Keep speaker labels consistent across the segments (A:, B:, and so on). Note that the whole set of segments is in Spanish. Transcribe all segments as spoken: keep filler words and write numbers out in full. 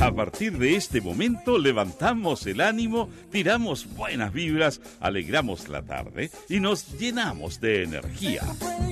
A: A partir de este momento levantamos el ánimo, tiramos buenas vibras, alegramos la tarde y nos llenamos de energía.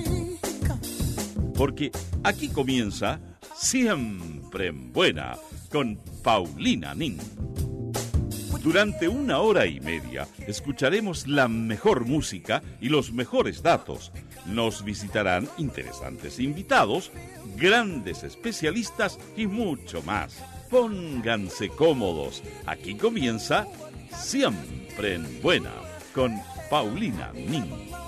A: Porque aquí comienza Siempre en Buena con Paulina Nin. Durante una hora y media escucharemos la mejor música y los mejores datos. Nos visitarán interesantes invitados, grandes especialistas y mucho más. Pónganse cómodos. Aquí comienza Siempre en Buena con Paulina Nin.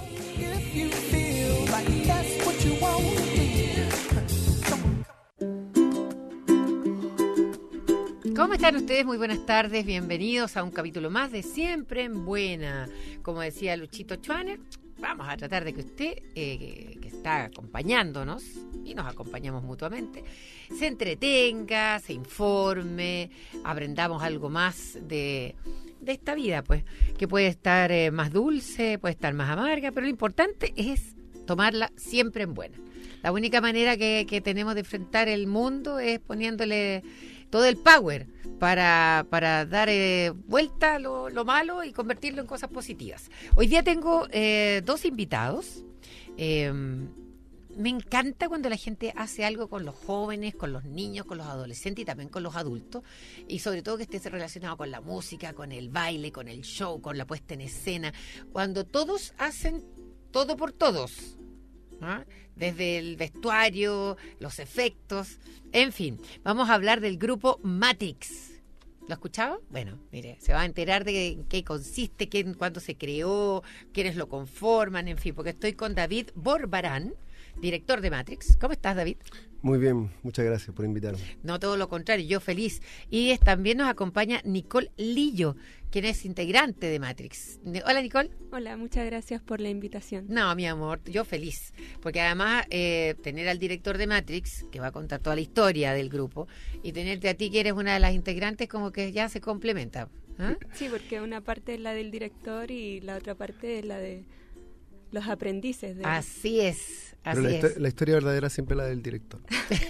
B: ¿Cómo están ustedes? Muy buenas tardes, bienvenidos a un capítulo más de Siempre en Buena. Como decía Luchito Schwaner, vamos a tratar de que usted, eh, que está acompañándonos, y nos acompañamos mutuamente, se entretenga, se informe, aprendamos algo más de, de esta vida, pues, que puede estar eh, más dulce, puede estar más amarga, pero lo importante es tomarla siempre en buena. La única manera que, que tenemos de enfrentar el mundo es poniéndole todo el power para, para dar eh, vuelta a lo, lo malo y convertirlo en cosas positivas. Hoy día tengo eh, dos invitados. Eh, me encanta cuando la gente hace algo con los jóvenes, con los niños, con los adolescentes y también con los adultos, y sobre todo que esté relacionado con la música, con el baile, con el show, con la puesta en escena, cuando todos hacen todo por todos, ¿ah? Desde el vestuario, los efectos, en fin, vamos a hablar del grupo Matrix. ¿Lo escuchaba? Bueno, mire, se va a enterar de en qué consiste, quién, cuándo se creó, quiénes lo conforman, en fin, porque estoy con David Borbarán, director de Matrix. ¿Cómo estás, David?
C: Muy bien, muchas gracias por invitarme.
B: No, todo lo contrario, yo feliz. Y es, también nos acompaña Nicole Lillo, quien es integrante de Matrix. Hola, Nicole.
D: Hola, muchas gracias por la invitación.
B: No, mi amor, yo feliz. Porque además, eh, tener al director de Matrix, que va a contar toda la historia del grupo, y tenerte a ti, que eres una de las integrantes, como que ya se complementa. ¿Ah?
D: Sí, porque una parte es la del director y la otra parte es la de los aprendices. De...
B: Así es. Así
C: Pero la,
B: es.
C: la historia verdadera siempre es la del director.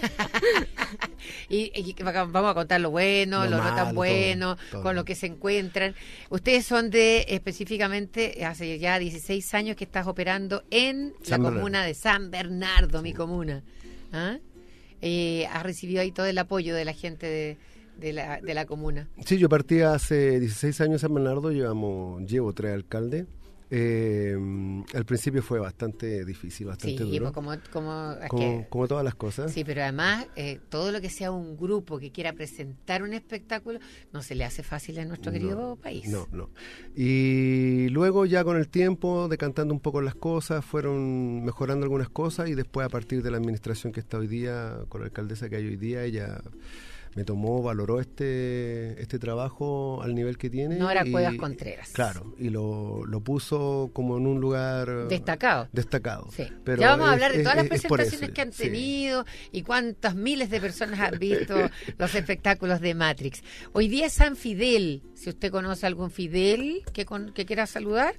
B: y, y vamos a contar lo bueno, lo, lo malo, no tan bueno, todo, todo. Con lo que se encuentran. Ustedes son de, específicamente, hace ya dieciséis años que estás operando en San la Bernardo. Comuna de San Bernardo, sí. Mi comuna. ¿Ah? Eh, has recibido ahí todo el apoyo de la gente de, de, la, de la comuna.
C: Sí, yo partí hace dieciséis años en San Bernardo, llevamos, llevo tres alcaldes. Eh, al principio fue bastante difícil, bastante
B: sí,
C: duro.
B: Como, como,
C: como,
B: que,
C: como todas las cosas.
B: Sí, pero además, eh, todo lo que sea un grupo que quiera presentar un espectáculo, no se le hace fácil en nuestro querido
C: no,
B: país.
C: No, no. Y luego ya con el tiempo, decantando un poco las cosas, fueron mejorando algunas cosas y después a partir de la administración que está hoy día, con la alcaldesa que hay hoy día, ella me tomó, valoró este este trabajo al nivel que tiene.
B: Nora
C: y,
B: Cuevas Contreras.
C: Claro, y lo, lo puso como en un lugar
B: destacado.
C: Destacado.
B: Sí.
C: Pero
B: ya vamos
C: es,
B: a hablar de todas
C: es,
B: las presentaciones
C: eso,
B: que han
C: sí.
B: tenido y cuántas miles de personas han visto los espectáculos de Matrix. Hoy día es San Fidel. Si usted conoce a algún Fidel que, con, que quiera saludar,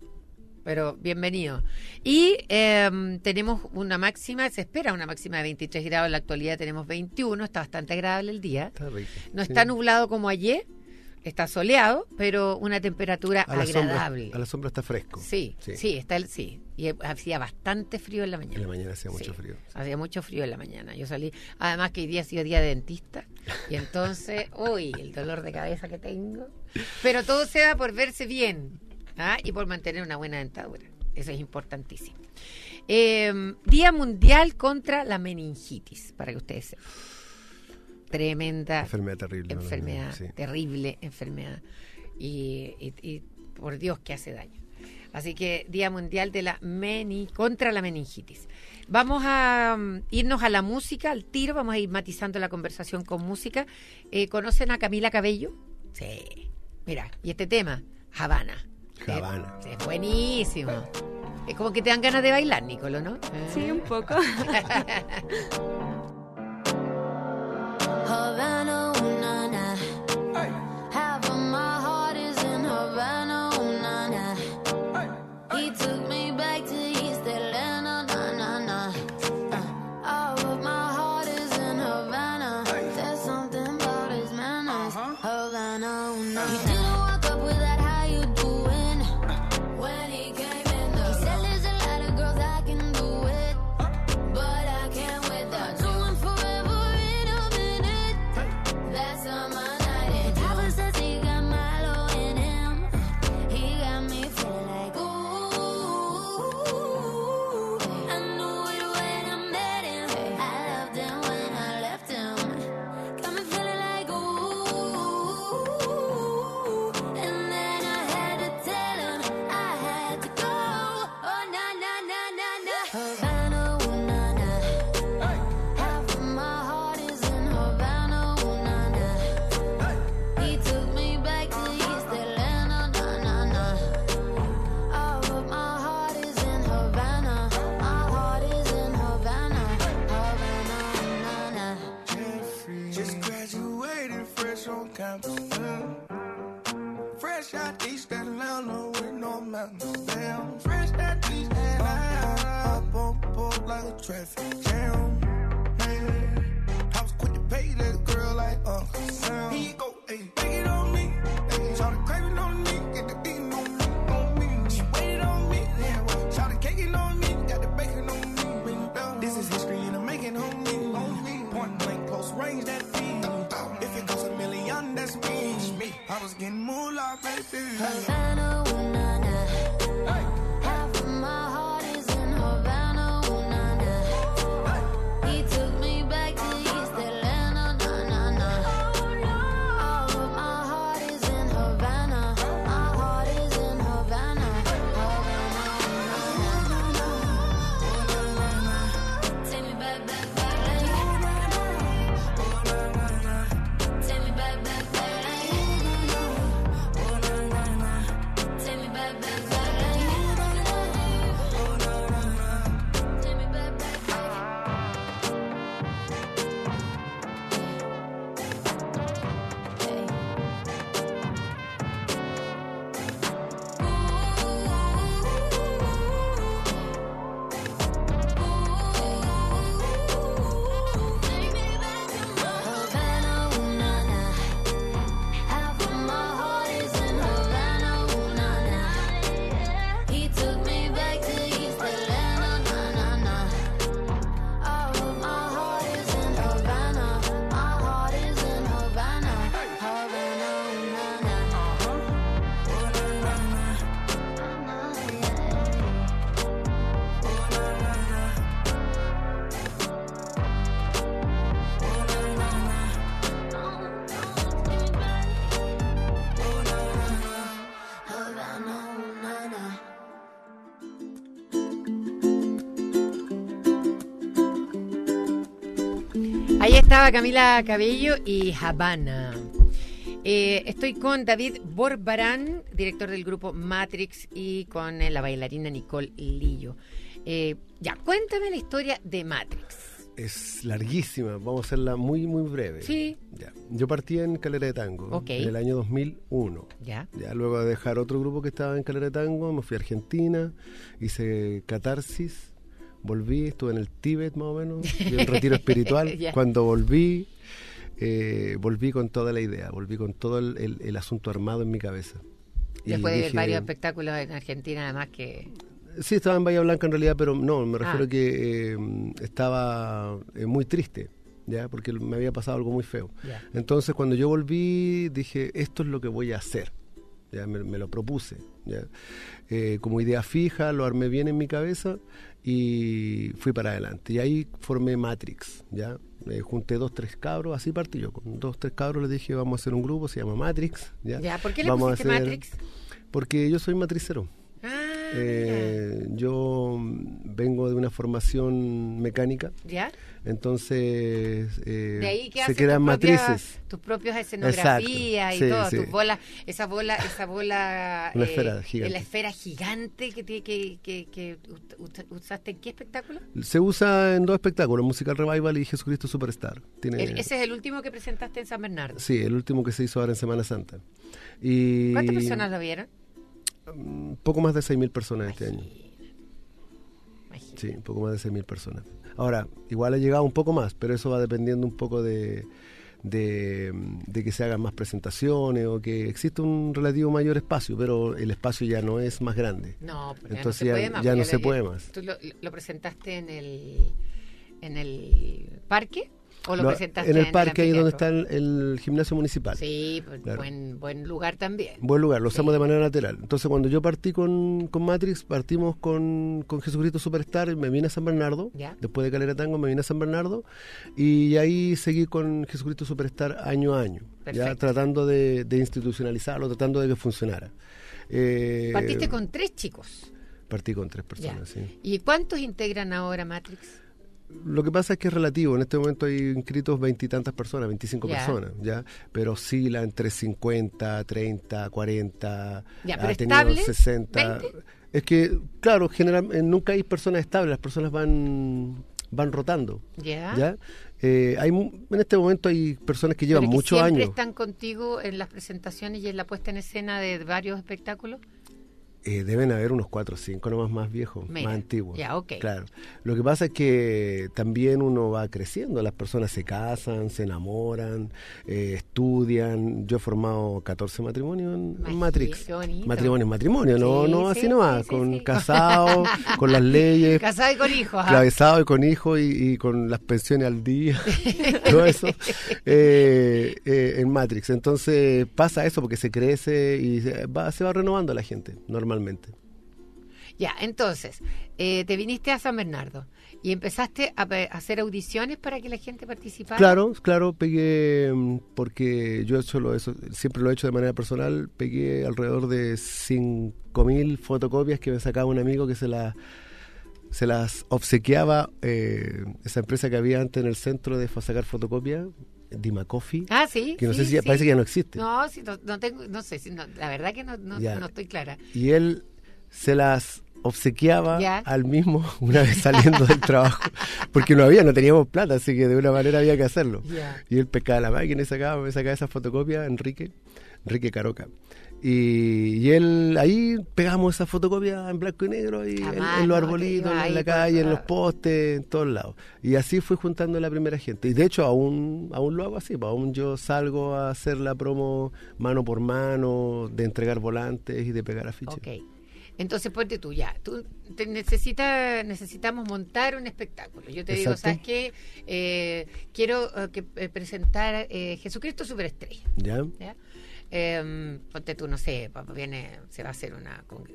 B: pero bienvenido. Y eh, tenemos una máxima, se espera una máxima de veintitrés grados, en la actualidad tenemos veintiuno, está bastante agradable el día.
C: Está rico.
B: No
C: sí.
B: está nublado como ayer, está soleado, pero una temperatura
C: a la
B: agradable.
C: Sombra, a la sombra está fresco.
B: Sí, sí, sí, está el, sí. Y hacía bastante frío en la mañana.
C: En la mañana hacía
B: sí,
C: mucho frío. Sí.
B: Hacía mucho frío en la mañana. Yo salí, además que hoy día ha sido día de dentista, y entonces, uy, el dolor de cabeza que tengo. Pero todo se da por verse bien, ¿ah? Y por mantener una buena dentadura. Eso es importantísimo. Eh, Día Mundial contra la Meningitis, para que ustedes sepan. Tremenda
C: enfermedad terrible.
B: Enfermedad,
C: no, sí.
B: terrible enfermedad. Y, y, y por Dios que hace daño. Así que Día Mundial de la meni, contra la meningitis. Vamos a um, irnos a la música, al tiro, vamos a ir matizando la conversación con música. Eh, ¿Conocen a Camila Cabello? Sí. Mira, y este tema, Habana.
C: Habana.
B: Es, es buenísimo. Es como que te dan ganas de bailar, Nicolo, ¿no?
D: Sí, un poco.
E: Havana, ooh, na, na. Hey. Half of my heart is in Havana, ooh, na, na. Hey. He took me back to East Atlanta, na, na, na. Uh, all of my heart is in Havana. Hey. There's something about his man.
F: Amsterdam. Fresh out East Atlanta with no mountains. Damn, fresh out East Atlanta. Up on board like a traffic jam. Man, I was quick to pay that girl like Uncle Sam. Here you go, ayy, take it on me. Ayy, shout the craving on me, get the beating on me, on me. She waited on me, yeah. Shout the caking on me, got the bacon on me. This is history and I'm making on me, on me. Point blank, close range, that feed. If it goes a million, that's me. I was getting moolah, baby.
E: Havana, ooh, na, na.
F: Hey.
E: Half of my heart is in Havana, ooh, na, na. He took me back to East Atlanta, na, na, na. All of my heart is in Havana. My heart is in Havana. Havana, ooh, na, na. Ooh, na, na, na. Take me back, back, back, like. Ooh, na, na. Take me back, back, back, like. Ooh, na, na, na. Take me back, back, back, like. Ooh, na, na, na. Take me back, back, back. Havana, ooh, na, na. Half of my heart is in Havana, ooh, na, na. He took me back to East Atlanta, na, na, na. All of my heart is in Havana. My heart is in Havana. Havana, ooh, na, na. Ooh, na, na, na. Na, yeah. Havana, ooh, na, na.
B: Ahí estaba Camila Cabello y Habana. Eh, estoy con David Borbarán, director del grupo Matrix, y con eh, la bailarina Nicole Lillo. Eh, ya, cuéntame la historia de Matrix.
C: Es larguísima, vamos a hacerla muy, muy breve.
B: Sí.
C: Ya. Yo partí en Calera de Tango
B: Ok.
C: en el año dos mil uno.
B: Ya.
C: Ya, luego de dejar otro grupo que estaba en Calera de Tango, me fui a Argentina, hice catarsis, volví, estuve en el Tíbet más o menos, y un retiro espiritual.
B: Ya.
C: Cuando volví, eh, volví con toda la idea, volví con todo el, el- el asunto armado en mi cabeza. Y
B: Después de ver
C: dije-
B: varios espectáculos en Argentina, además que...
C: Sí, estaba en Bahía Blanca en realidad, pero no, me refiero
B: Ah.
C: que eh, estaba eh, muy triste, ya, porque me había pasado algo muy feo.
B: Ya.
C: Entonces, cuando yo volví, dije, esto es lo que voy a hacer. Ya, me, me lo propuse, ya. Eh, como idea fija, lo armé bien en mi cabeza y fui para adelante. Y ahí formé Matrix, ya. Eh, junté dos, tres cabros, así partí yo. Con dos, tres cabros les dije, vamos a hacer un grupo, se llama Matrix, ya.
B: Ya, ¿por qué le
C: Vamos a
B: pusiste
C: hacer-
B: Matrix?
C: Porque yo soy matricero.
B: Ah,
C: Eh, yo mm, vengo de una formación mecánica,
B: ¿ya?
C: entonces eh,
B: De ahí que
C: se
B: hacen
C: crean
B: tus propias,
C: matrices.
B: tus propias escenografías
C: Exacto,
B: y
C: sí,
B: todo,
C: sí.
B: tus bolas, esa bola, esa bola,
C: Una esfera gigante.
B: la esfera gigante que tiene que, que, que ut- usaste en qué espectáculo?
C: Se usa en dos espectáculos, Musical Revival y Jesucristo Superstar. Tiene,
B: El- ese es el último que presentaste en San Bernardo.
C: Sí, el último que se hizo ahora en Semana Santa. Y
B: ¿Cuántas personas lo vieron?
C: mm, Poco más de seis mil personas este año.
B: Imagínate.
C: Sí, un poco más de seis mil personas. Ahora, igual ha llegado un poco más, pero eso va dependiendo un poco de, de, de que se hagan más presentaciones o que exista un relativo mayor espacio, pero el espacio ya no es más grande.
B: No, porque
C: Entonces
B: ya no se
C: ya-
B: puede más.
C: ya
B: porque
C: no
B: lo-
C: se puede más.
B: ¿Tú lo, lo presentaste en el, en el parque o lo,
C: Lo-
B: presentaste
C: en el parque, ahí donde
B: anfiteatro?
C: está el, el gimnasio municipal.
B: Sí, pues,
C: Claro.
B: buen, buen lugar también.
C: Buen lugar, lo usamos
B: Sí.
C: de manera lateral. Entonces, cuando yo partí con, con Matrix, partimos con, con Jesucristo Superstar, y me vine a San Bernardo.
B: Ya.
C: Después de Calera Tango, me vine a San Bernardo. Y ahí seguí con Jesucristo Superstar año a año. Ya
B: Perfecto.
C: tratando de, de institucionalizarlo, tratando de que funcionara. Eh,
B: Partiste con tres chicos.
C: Partí con tres
B: Ya.
C: personas, sí.
B: ¿Y cuántos integran ahora Matrix?
C: Lo que pasa es que es relativo. En este momento hay inscritos veintitantas personas, veinticinco
B: Ya.
C: personas, ¿ya? Pero oscila entre cincuenta, treinta, cuarenta,
B: Ya,
C: ha
B: pero
C: tenido
B: estable,
C: sesenta.
B: veinte.
C: Es que, claro, general, eh, nunca hay personas estables, las personas van van rotando.
B: Ya.
C: ¿Ya? Eh, hay mu- en este momento hay personas que llevan
B: Pero que
C: muchos
B: siempre
C: años.
B: están contigo en las presentaciones y en la puesta en escena de varios espectáculos.
C: Eh, deben haber unos cuatro o cinco nomás más viejos,
B: Mira,
C: más antiguos.
B: ya, ok.
C: Claro. Lo que pasa es que también uno va creciendo, las personas se casan, se enamoran, eh, estudian. Yo he formado catorce matrimonios en, en
B: Imagínate,
C: Matrix.
B: qué bonito.
C: Matrimonio, matrimonio, no,
B: Sí,
C: no
B: sí,
C: así nomás,
B: sí, sí,
C: con
B: sí.
C: casados, con las leyes,
B: Casado y con hijos. ¿ah?
C: clavesado y con hijos y, y con las pensiones al día, todo eso, eh, eh, en Matrix. Entonces pasa eso porque se crece y se va, se va renovando la gente, normalmente.
B: Ya, entonces, eh, te viniste a San Bernardo y empezaste a, pe- a hacer audiciones para que la gente participara.
C: Claro, claro, pegué, mm, porque yo he hecho lo- eso, siempre lo he hecho de manera personal, pegué alrededor de cinco mil fotocopias que me sacaba un amigo que se las se las obsequiaba eh, esa empresa que había antes en el centro de fa- sacar fotocopias, Dima Coffee,
B: Ah, sí.
C: que no
B: sí,
C: sé si ya-
B: sí.
C: parece que ya no existe.
B: No, sí, no, no tengo, no sé, si no, la verdad que no, no,
C: Ya.
B: no estoy clara.
C: Y él se las obsequiaba
B: Ya.
C: al mismo una vez saliendo del trabajo, porque no había, no teníamos plata, así que de una manera había que hacerlo.
B: Ya.
C: Y él pescaba la máquina y sacaba, me sacaba esa fotocopia, Enrique, Enrique Caroca. Y, y él, ahí pegamos esa fotocopia en blanco y negro y
B: A
C: en,
B: mano,
C: en los
B: te
C: arbolitos,
B: iba
C: en
B: ahí
C: la
B: por
C: calle, en
B: toda-
C: los postes, en todos lados. Y así fui juntando la primera gente. Y de hecho aún, aún lo hago así, pues, aún yo salgo a hacer la promo mano por mano, de entregar volantes y de pegar afiches.
B: Ok. Entonces ponte tú ya, tú te necesita, necesitamos montar un espectáculo. Yo te digo,
C: Exacto.
B: ¿sabes qué? Eh, quiero eh, que, eh, presentar eh, Jesucristo Superestrella.
C: ¿Ya?
B: ¿Ya? Eh, ponte tú, no sé, pa- viene, se va a hacer una, con-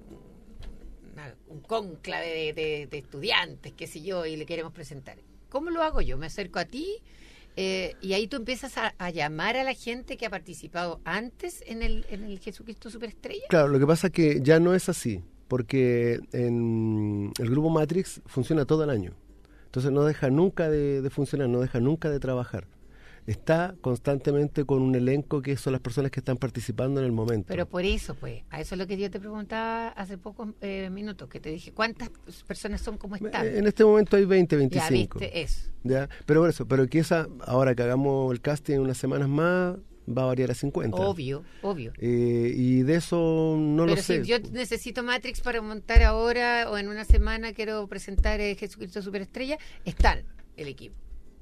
B: un, una- un cónclave de, de- de estudiantes, qué sé yo, y le queremos presentar. ¿Cómo lo hago yo? Me acerco a ti eh, y ahí tú empiezas a, a llamar a la gente que ha participado antes en el, en el Jesucristo Superestrella.
C: Claro, lo que pasa es que ya no es así, porque en el grupo Matrix funciona todo el año. Entonces no deja nunca de, de funcionar, no deja nunca de trabajar. Está constantemente con un elenco que son las personas que están participando en el momento.
B: Pero por eso, pues, a eso es lo que yo te preguntaba hace pocos eh, minutos, que te dije, ¿cuántas personas son como están?
C: En este momento hay veinte,
B: Ya
C: veinticinco.
B: viste eso.
C: ¿Ya? Pero por eso, pero que esa, ahora que hagamos el casting en unas semanas más, va a variar a cincuenta.
B: Obvio, obvio.
C: Eh, y de eso no
B: Pero
C: lo sé.
B: si yo necesito Matrix para montar ahora o en una semana quiero presentar eh, Jesucristo Superestrella, están el equipo.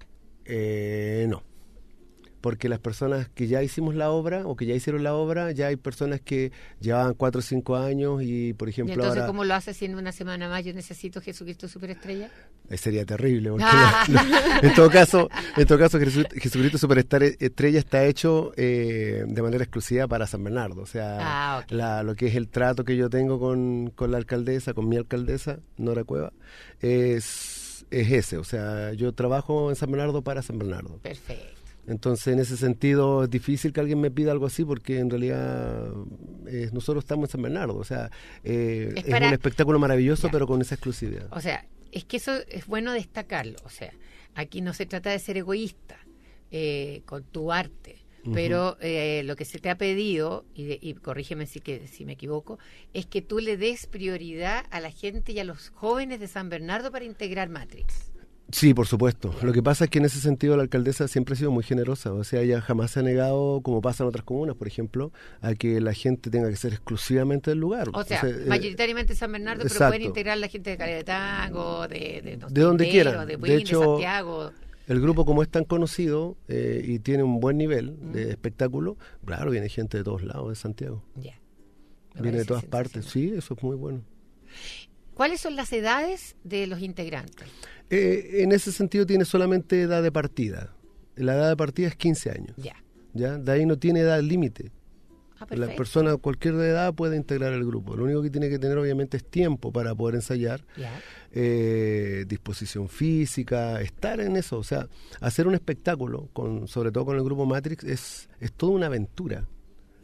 C: Eh, no. Porque las personas que ya hicimos la obra o que ya hicieron la obra, ya hay personas que llevaban cuatro o cinco años y, por
B: Y
C: ejemplo,
B: entonces,
C: ahora
B: ¿cómo lo haces si en una semana más yo necesito Jesucristo Superestrella?
C: eh, sería terrible. Porque
B: Ah.
C: la- la- en todo caso, en todo caso Jesu- Jesucristo Superestrella está hecho eh, de manera exclusiva para San Bernardo. O sea,
B: Ah, ok.
C: la- lo que es el trato que yo tengo con, con la alcaldesa, con mi alcaldesa, Nora Cueva, es, es ese. O sea, yo trabajo en San Bernardo para San Bernardo.
B: Perfecto.
C: Entonces, en ese sentido, es difícil que alguien me pida algo así porque en realidad eh, nosotros estamos en San Bernardo. O sea, eh,
B: Es
C: es,
B: para-
C: un espectáculo maravilloso,
B: Ya.
C: pero con esa exclusividad.
B: O sea, es que eso es bueno destacarlo. O sea, aquí no se trata de ser egoísta eh, con tu arte,
C: Ujú.
B: pero eh, lo que se te ha pedido, y, de- y corrígeme si, que, si me equivoco, es que tú le des prioridad a la gente y a los jóvenes de San Bernardo para integrar Matrix.
C: Sí, por supuesto. Lo que pasa es que en ese sentido la alcaldesa siempre ha sido muy generosa. O sea, ella jamás se ha negado, como pasa en otras comunas, por ejemplo, a que la gente tenga que ser exclusivamente del lugar.
B: O sea,
C: eh,
B: mayoritariamente San Bernardo, pero
C: exacto.
B: pueden integrar la gente de Caleta de Tango, de, de,
C: De donde
B: Tindero,
C: quieran.
B: de,
C: De
B: Buin, de
C: hecho,
B: Santiago.
C: el grupo, como es tan conocido eh, y tiene un buen nivel
B: Mm.
C: de espectáculo, claro, viene gente de todos lados de Santiago.
B: Ya. Me
C: Viene de
B: parece
C: todas partes.
B: sensacional.
C: Sí, eso es muy bueno.
B: ¿Cuáles son las edades de los integrantes?
C: Eh, en ese sentido tiene solamente edad de partida. La edad de partida es quince años.
B: Ya.
C: ¿Ya? De ahí no tiene edad límite.
B: Ah,
C: La
B: perfecto.
C: persona, cualquier edad, puede integrar el grupo. Lo único que tiene que tener, obviamente, es tiempo para poder ensayar,
B: Ya.
C: eh, disposición física, estar en eso. O sea, hacer un espectáculo, con, sobre todo con el grupo Matrix, es, es toda una aventura.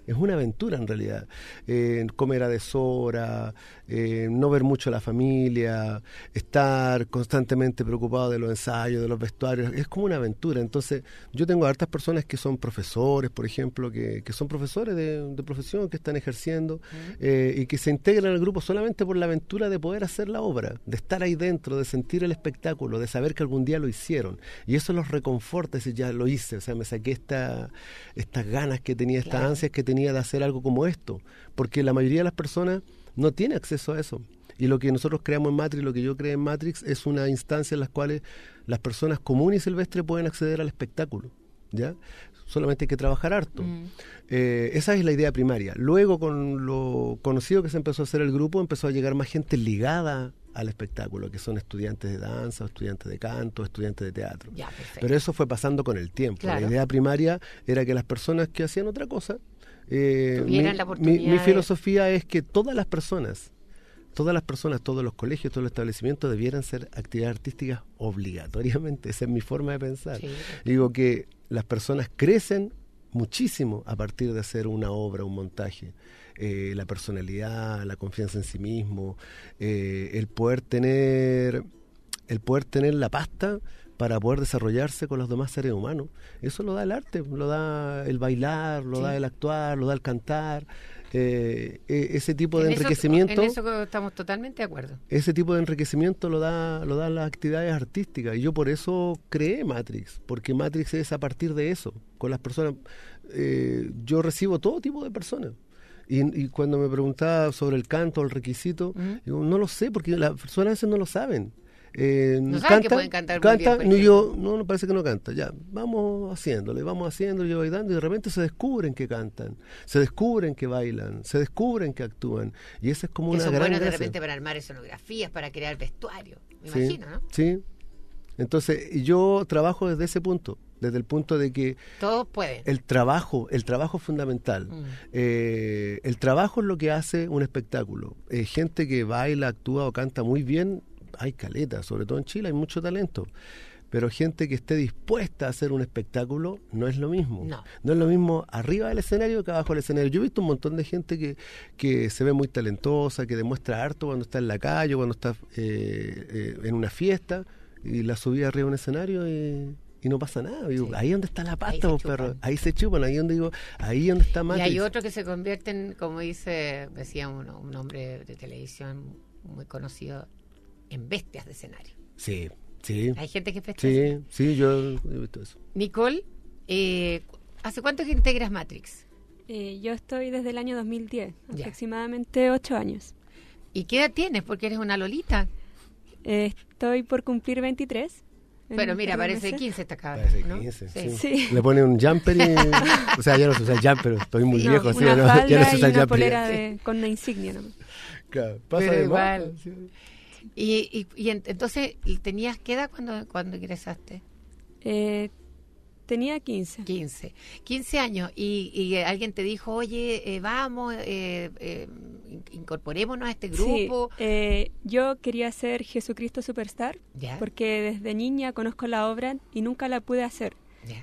C: es una aventura en realidad. Eh, comer a deshora, eh, no ver mucho a la familia, estar constantemente preocupado de los ensayos, de los vestuarios, es como una aventura. Entonces, yo tengo hartas personas que son profesores, por ejemplo, que, que son profesores de, de profesión, que están ejerciendo, uh-huh. eh, y que se integran al grupo solamente por la aventura de poder hacer la obra, de estar ahí dentro, de sentir el espectáculo, de saber que algún día lo hicieron. Y eso los reconforta, decir, ya lo hice, o sea, me saqué esta, estas ganas que tenía, estas claro. ansias que tenía de hacer algo como esto, porque la mayoría de las personas no tiene acceso a eso. Y lo que nosotros creamos en Matrix, lo que yo creé en Matrix, es una instancia en la cual las personas comunes y silvestres pueden acceder al espectáculo, ¿ya? Solamente hay que trabajar harto. Mm. Eh, esa es la idea primaria. Luego, con lo conocido que se empezó a hacer el grupo, empezó a llegar más gente ligada al espectáculo, que son estudiantes de danza, estudiantes de canto, estudiantes de teatro. Ya, pero eso fue pasando con el tiempo. Claro. La idea primaria era que las personas que hacían otra cosa, eh, mi, la mi, mi filosofía de... es que todas las personas, todas las personas, todos los colegios, todos los establecimientos debieran ser actividades artísticas obligatoriamente. Esa es mi forma de pensar. Sí. Digo que las personas crecen muchísimo a partir de hacer una obra, un montaje. Eh, la personalidad, la confianza en sí mismo, eh, el poder tener, el poder tener la pasta para poder desarrollarse con los demás seres humanos. Eso lo da el arte, lo da el bailar, lo sí. da el actuar, lo da el cantar. Eh, eh, ese tipo de en enriquecimiento
B: eso, en eso estamos totalmente de acuerdo.
C: Ese tipo de enriquecimiento lo da lo dan las actividades artísticas, y yo por eso creé Matrix, porque Matrix es a partir de eso, con las personas. Eh, yo recibo todo tipo de personas, y, y cuando me preguntaba sobre el canto, el requisito, uh-huh. digo, no lo sé, porque las personas a veces no lo saben. Eh,
B: no saben
C: canta,
B: que pueden cantar
C: canta,
B: muy bien,
C: no, yo, no, no parece que no canta, ya, vamos haciéndole, vamos haciéndole, yo voy dando, y de repente se descubren que cantan, se descubren que bailan, se descubren que actúan, y esa es como
B: que
C: una
B: son
C: gran
B: buenos de
C: gracia.
B: repente para armar escenografías, para crear vestuario, me
C: sí,
B: imagino, ¿no?
C: Sí, entonces yo trabajo desde ese punto, desde el punto de que
B: todos pueden.
C: El trabajo, el trabajo es fundamental. Mm. Eh, el trabajo es lo que hace un espectáculo. Eh, gente que baila, actúa o canta muy bien, hay caleta, sobre todo en Chile hay mucho talento, pero gente que esté dispuesta a hacer un espectáculo no es lo mismo.
B: No,
C: no es lo mismo arriba del escenario que abajo del escenario. Yo he visto un montón de gente que, que se ve muy talentosa, que demuestra harto cuando está en la calle, cuando está eh, eh, en una fiesta, y la subía arriba de un escenario y... y no pasa nada. Digo, sí. Ahí donde está la pasta, ahí se, perro. Ahí se chupan, ahí donde digo, ahí donde está Matrix.
B: Y hay otros que se convierten, como dice, decía uno, un hombre de televisión muy conocido, en bestias de escenario.
C: Sí, sí.
B: Hay gente que es bestia.
C: Sí, sí, yo he visto eso.
B: Nicole, eh, ¿hace cuánto que integras Matrix?
D: Eh, yo estoy desde el año dos mil diez,
B: ya.
D: Aproximadamente ocho años.
B: ¿Y qué edad tienes? Porque eres una lolita.
D: Eh, estoy por cumplir veintitrés.
B: Pero mira, parece quince esta cabra,
C: parece
B: ¿no?
C: quince,
B: sí.
C: Sí.
D: Sí.
C: Le pone un jumper y... o sea, ya no se usa el jumper, estoy muy
D: sí,
C: viejo.
D: No,
C: así,
D: una
C: no,
D: falda
C: ya no se usa
D: y
C: el
D: una
C: jumper.
D: polera de, con una insignia, ¿no?
C: Claro, pasa
B: pero
C: de
B: igual.
C: más, sí.
B: Y, y, y en, entonces, ¿tenías qué edad cuando, cuando ingresaste?
D: Eh, tenía quince.
B: quince. quince años. Y, y alguien te dijo, oye, eh, vamos, eh, eh, incorporémonos a este grupo.
D: Sí, eh, yo quería ser Jesucristo Superstar,
B: ¿ya?
D: Porque desde niña conozco la obra y nunca la pude hacer.
B: ¿Ya?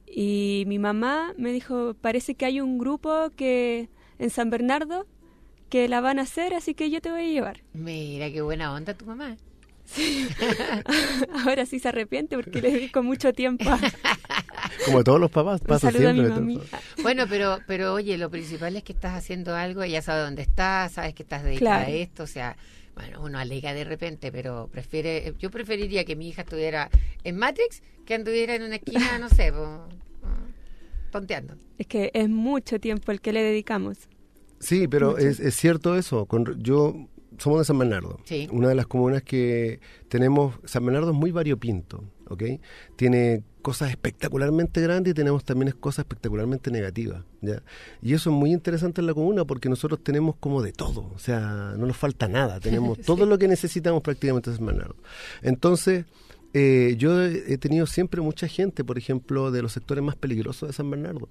D: Y mi mamá me dijo, parece que hay un grupo que en San Bernardo que la van a hacer, así que yo te voy a llevar.
B: Mira, qué buena onda tu mamá.
D: Sí. Ahora sí se arrepiente porque le dedico mucho tiempo a...
C: Como todos los papás pasa siempre.
D: A mi
B: bueno, pero pero oye, lo principal es que estás haciendo algo, ella sabe dónde estás, sabes que estás dedicada
D: claro.
B: a esto, o sea, bueno, uno alega de repente, pero prefiere, yo preferiría que mi hija estuviera en Matrix que anduviera en una esquina, no sé, po, tonteando.
D: Es que es mucho tiempo el que le dedicamos.
C: Sí, pero es, es cierto eso. Con, yo somos de San Bernardo,
B: sí.
C: Una de las comunas que tenemos. San Bernardo es muy variopinto, ¿ok? Tiene cosas espectacularmente grandes y tenemos también cosas espectacularmente negativas, ¿ya? Y eso es muy interesante en la comuna porque nosotros tenemos como de todo, o sea, no nos falta nada, tenemos sí. todo lo que necesitamos prácticamente en San Bernardo. Entonces, Eh, yo he he tenido siempre mucha gente, por ejemplo, de los sectores más peligrosos de San Bernardo.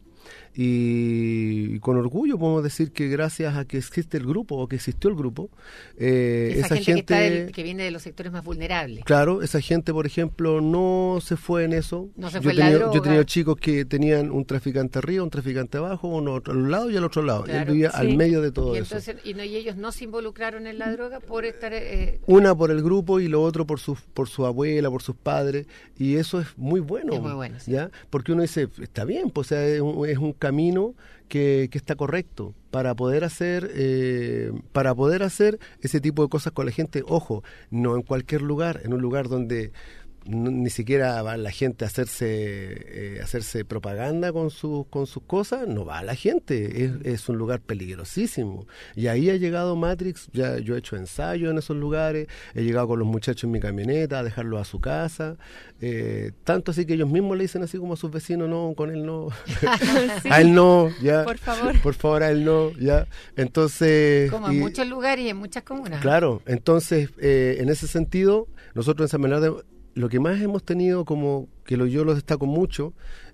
C: Y, y con orgullo podemos decir que gracias a que existe el grupo o que existió el grupo, eh,
B: Esa,
C: esa
B: gente,
C: gente...
B: que, está del- que viene de los sectores más vulnerables.
C: Claro, esa gente, por ejemplo, no se fue en eso.
B: No se
C: yo,
B: fue
C: he
B: en la
C: tenido,
B: droga.
C: yo he tenido chicos que tenían un traficante arriba, un traficante abajo, uno a un lado y al otro lado.
B: Claro,
C: Él vivía
D: sí.
C: al medio de todo
B: Y,
C: eso.
B: entonces, y, no, y ellos no se involucraron en la droga por estar... eh,
C: Una por el grupo y lo otro por su, por su abuela, por sus padres. Y eso es muy bueno.
B: Es muy bueno, sí.
C: ¿Ya? Porque uno dice, está bien, pues o sea, es, un, es un camino que, que está correcto para poder hacer eh, para poder hacer ese tipo de cosas con la gente. Ojo, no en cualquier lugar, en un lugar donde no- ni siquiera va la gente a hacerse eh, hacerse propaganda con sus con sus cosas, no va la gente, es, es un lugar peligrosísimo. Y ahí ha llegado Matrix, ya yo he hecho ensayos en esos lugares, he llegado con los muchachos en mi camioneta a dejarlos a su casa, eh, tanto así que ellos mismos le dicen así como a sus vecinos, no, con él no,
D: Sí,
C: a él no, ya,
D: por favor.
C: por favor a él no, ya, entonces...
B: como en
C: y-
B: muchos lugares y en muchas comunas.
C: Claro, entonces, eh, en ese sentido, nosotros en San Bernardo, lo que más hemos tenido, como que lo, yo lo destaco mucho,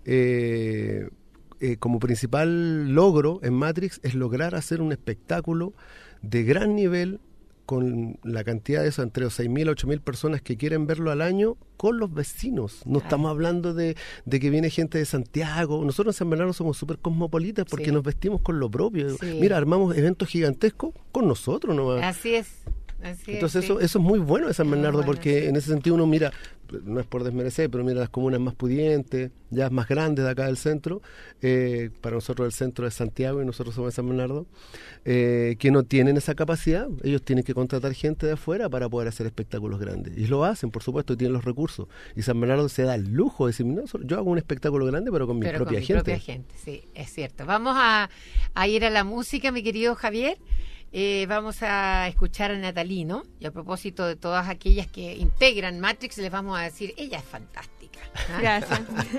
C: eh, eh, como principal logro en Matrix, es lograr hacer un espectáculo de gran nivel con la cantidad de eso, entre seis mil a ocho mil personas que quieren verlo al año, con los vecinos. No
B: Claro.
C: estamos hablando de, de que viene gente de Santiago. Nosotros en San Bernardo somos súper cosmopolitas porque
B: Sí.
C: nos vestimos con lo propio.
B: Sí.
C: Mira, armamos eventos gigantescos con nosotros nomás.
B: Así es. Así es,
C: Entonces
B: sí.
C: eso, eso es muy bueno de San
B: Muy
C: Bernardo,
B: bueno,
C: porque
B: sí.
C: en ese sentido uno mira, no es por desmerecer, pero mira las comunas más pudientes, ya más grandes de acá del centro, eh, para nosotros el centro es Santiago y nosotros somos de San Bernardo, eh, que no tienen esa capacidad, ellos tienen que contratar gente de afuera para poder hacer espectáculos grandes, y lo hacen, por supuesto, y tienen los recursos, y San Bernardo se da el lujo de decir, no, yo hago un espectáculo grande, pero con mi
B: Pero
C: propia
B: con mi
C: gente.
B: propia gente, sí, es cierto. Vamos a, a ir a la música, mi querido Javier. Eh, vamos a escuchar a Natalino, y a propósito de todas aquellas que integran Matrix, les vamos a decir, ella es fantástica. ¿ah?
D: Gracias.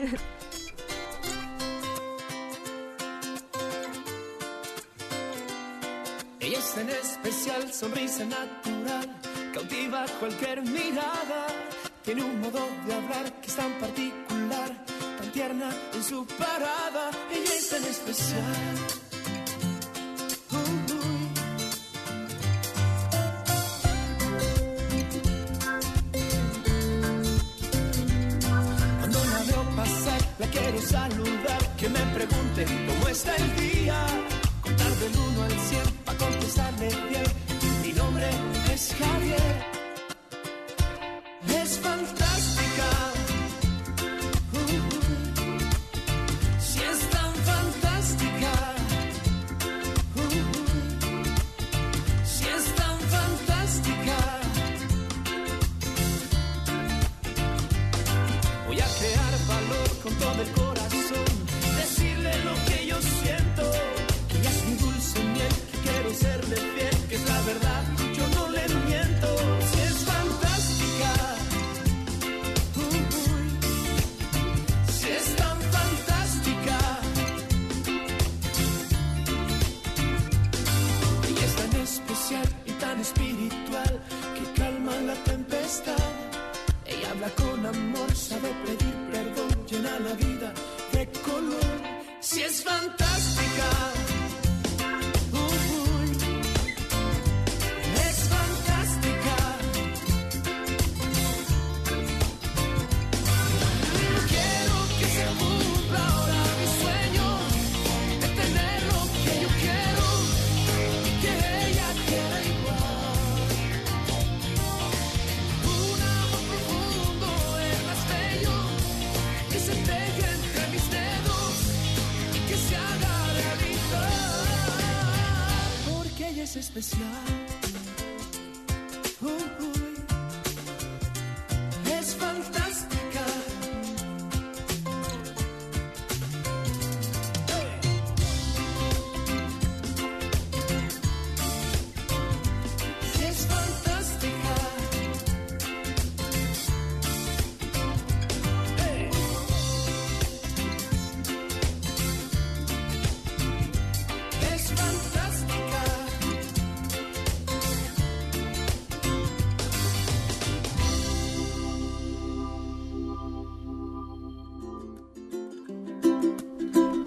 G: Ella es tan especial, sonrisa natural, cautiva cualquier mirada. Tiene un modo de hablar que es tan particular, tan tierna en su parada. Ella es tan especial. Uh, uh. Cuando la veo pasar, la quiero saludar, que me pregunte cómo está el día. Contar del uno al cien pa' contestarle bien. Mi nombre es Javier. Es fantástica. Uh, uh. Si es tan fantástica. Uh, uh. Si es tan fantástica. Voy a crear valor con todo el corazón, decirle lo que yo siento, que ella es mi dulce miel, que quiero serle fiel, que es la verdad, yo no le miento. Si es fantástica, uy, uy, si es tan fantástica, ella es tan especial y tan espiritual, que calma la tempestad. Ella habla con amor, sabe pedir perdón, llena la vida de color. Si es fantástica, uy, uy, es fantástica. Quiero que se cumpla ahora mi sueño de tener lo que yo quiero y que ella quiera igual. Un amor profundo es más bello, que se pegue entre mis dedos, que se haga realidad, porque ella es especial. Uy, uy, es fantástica. Es fantástica. Es fantástica.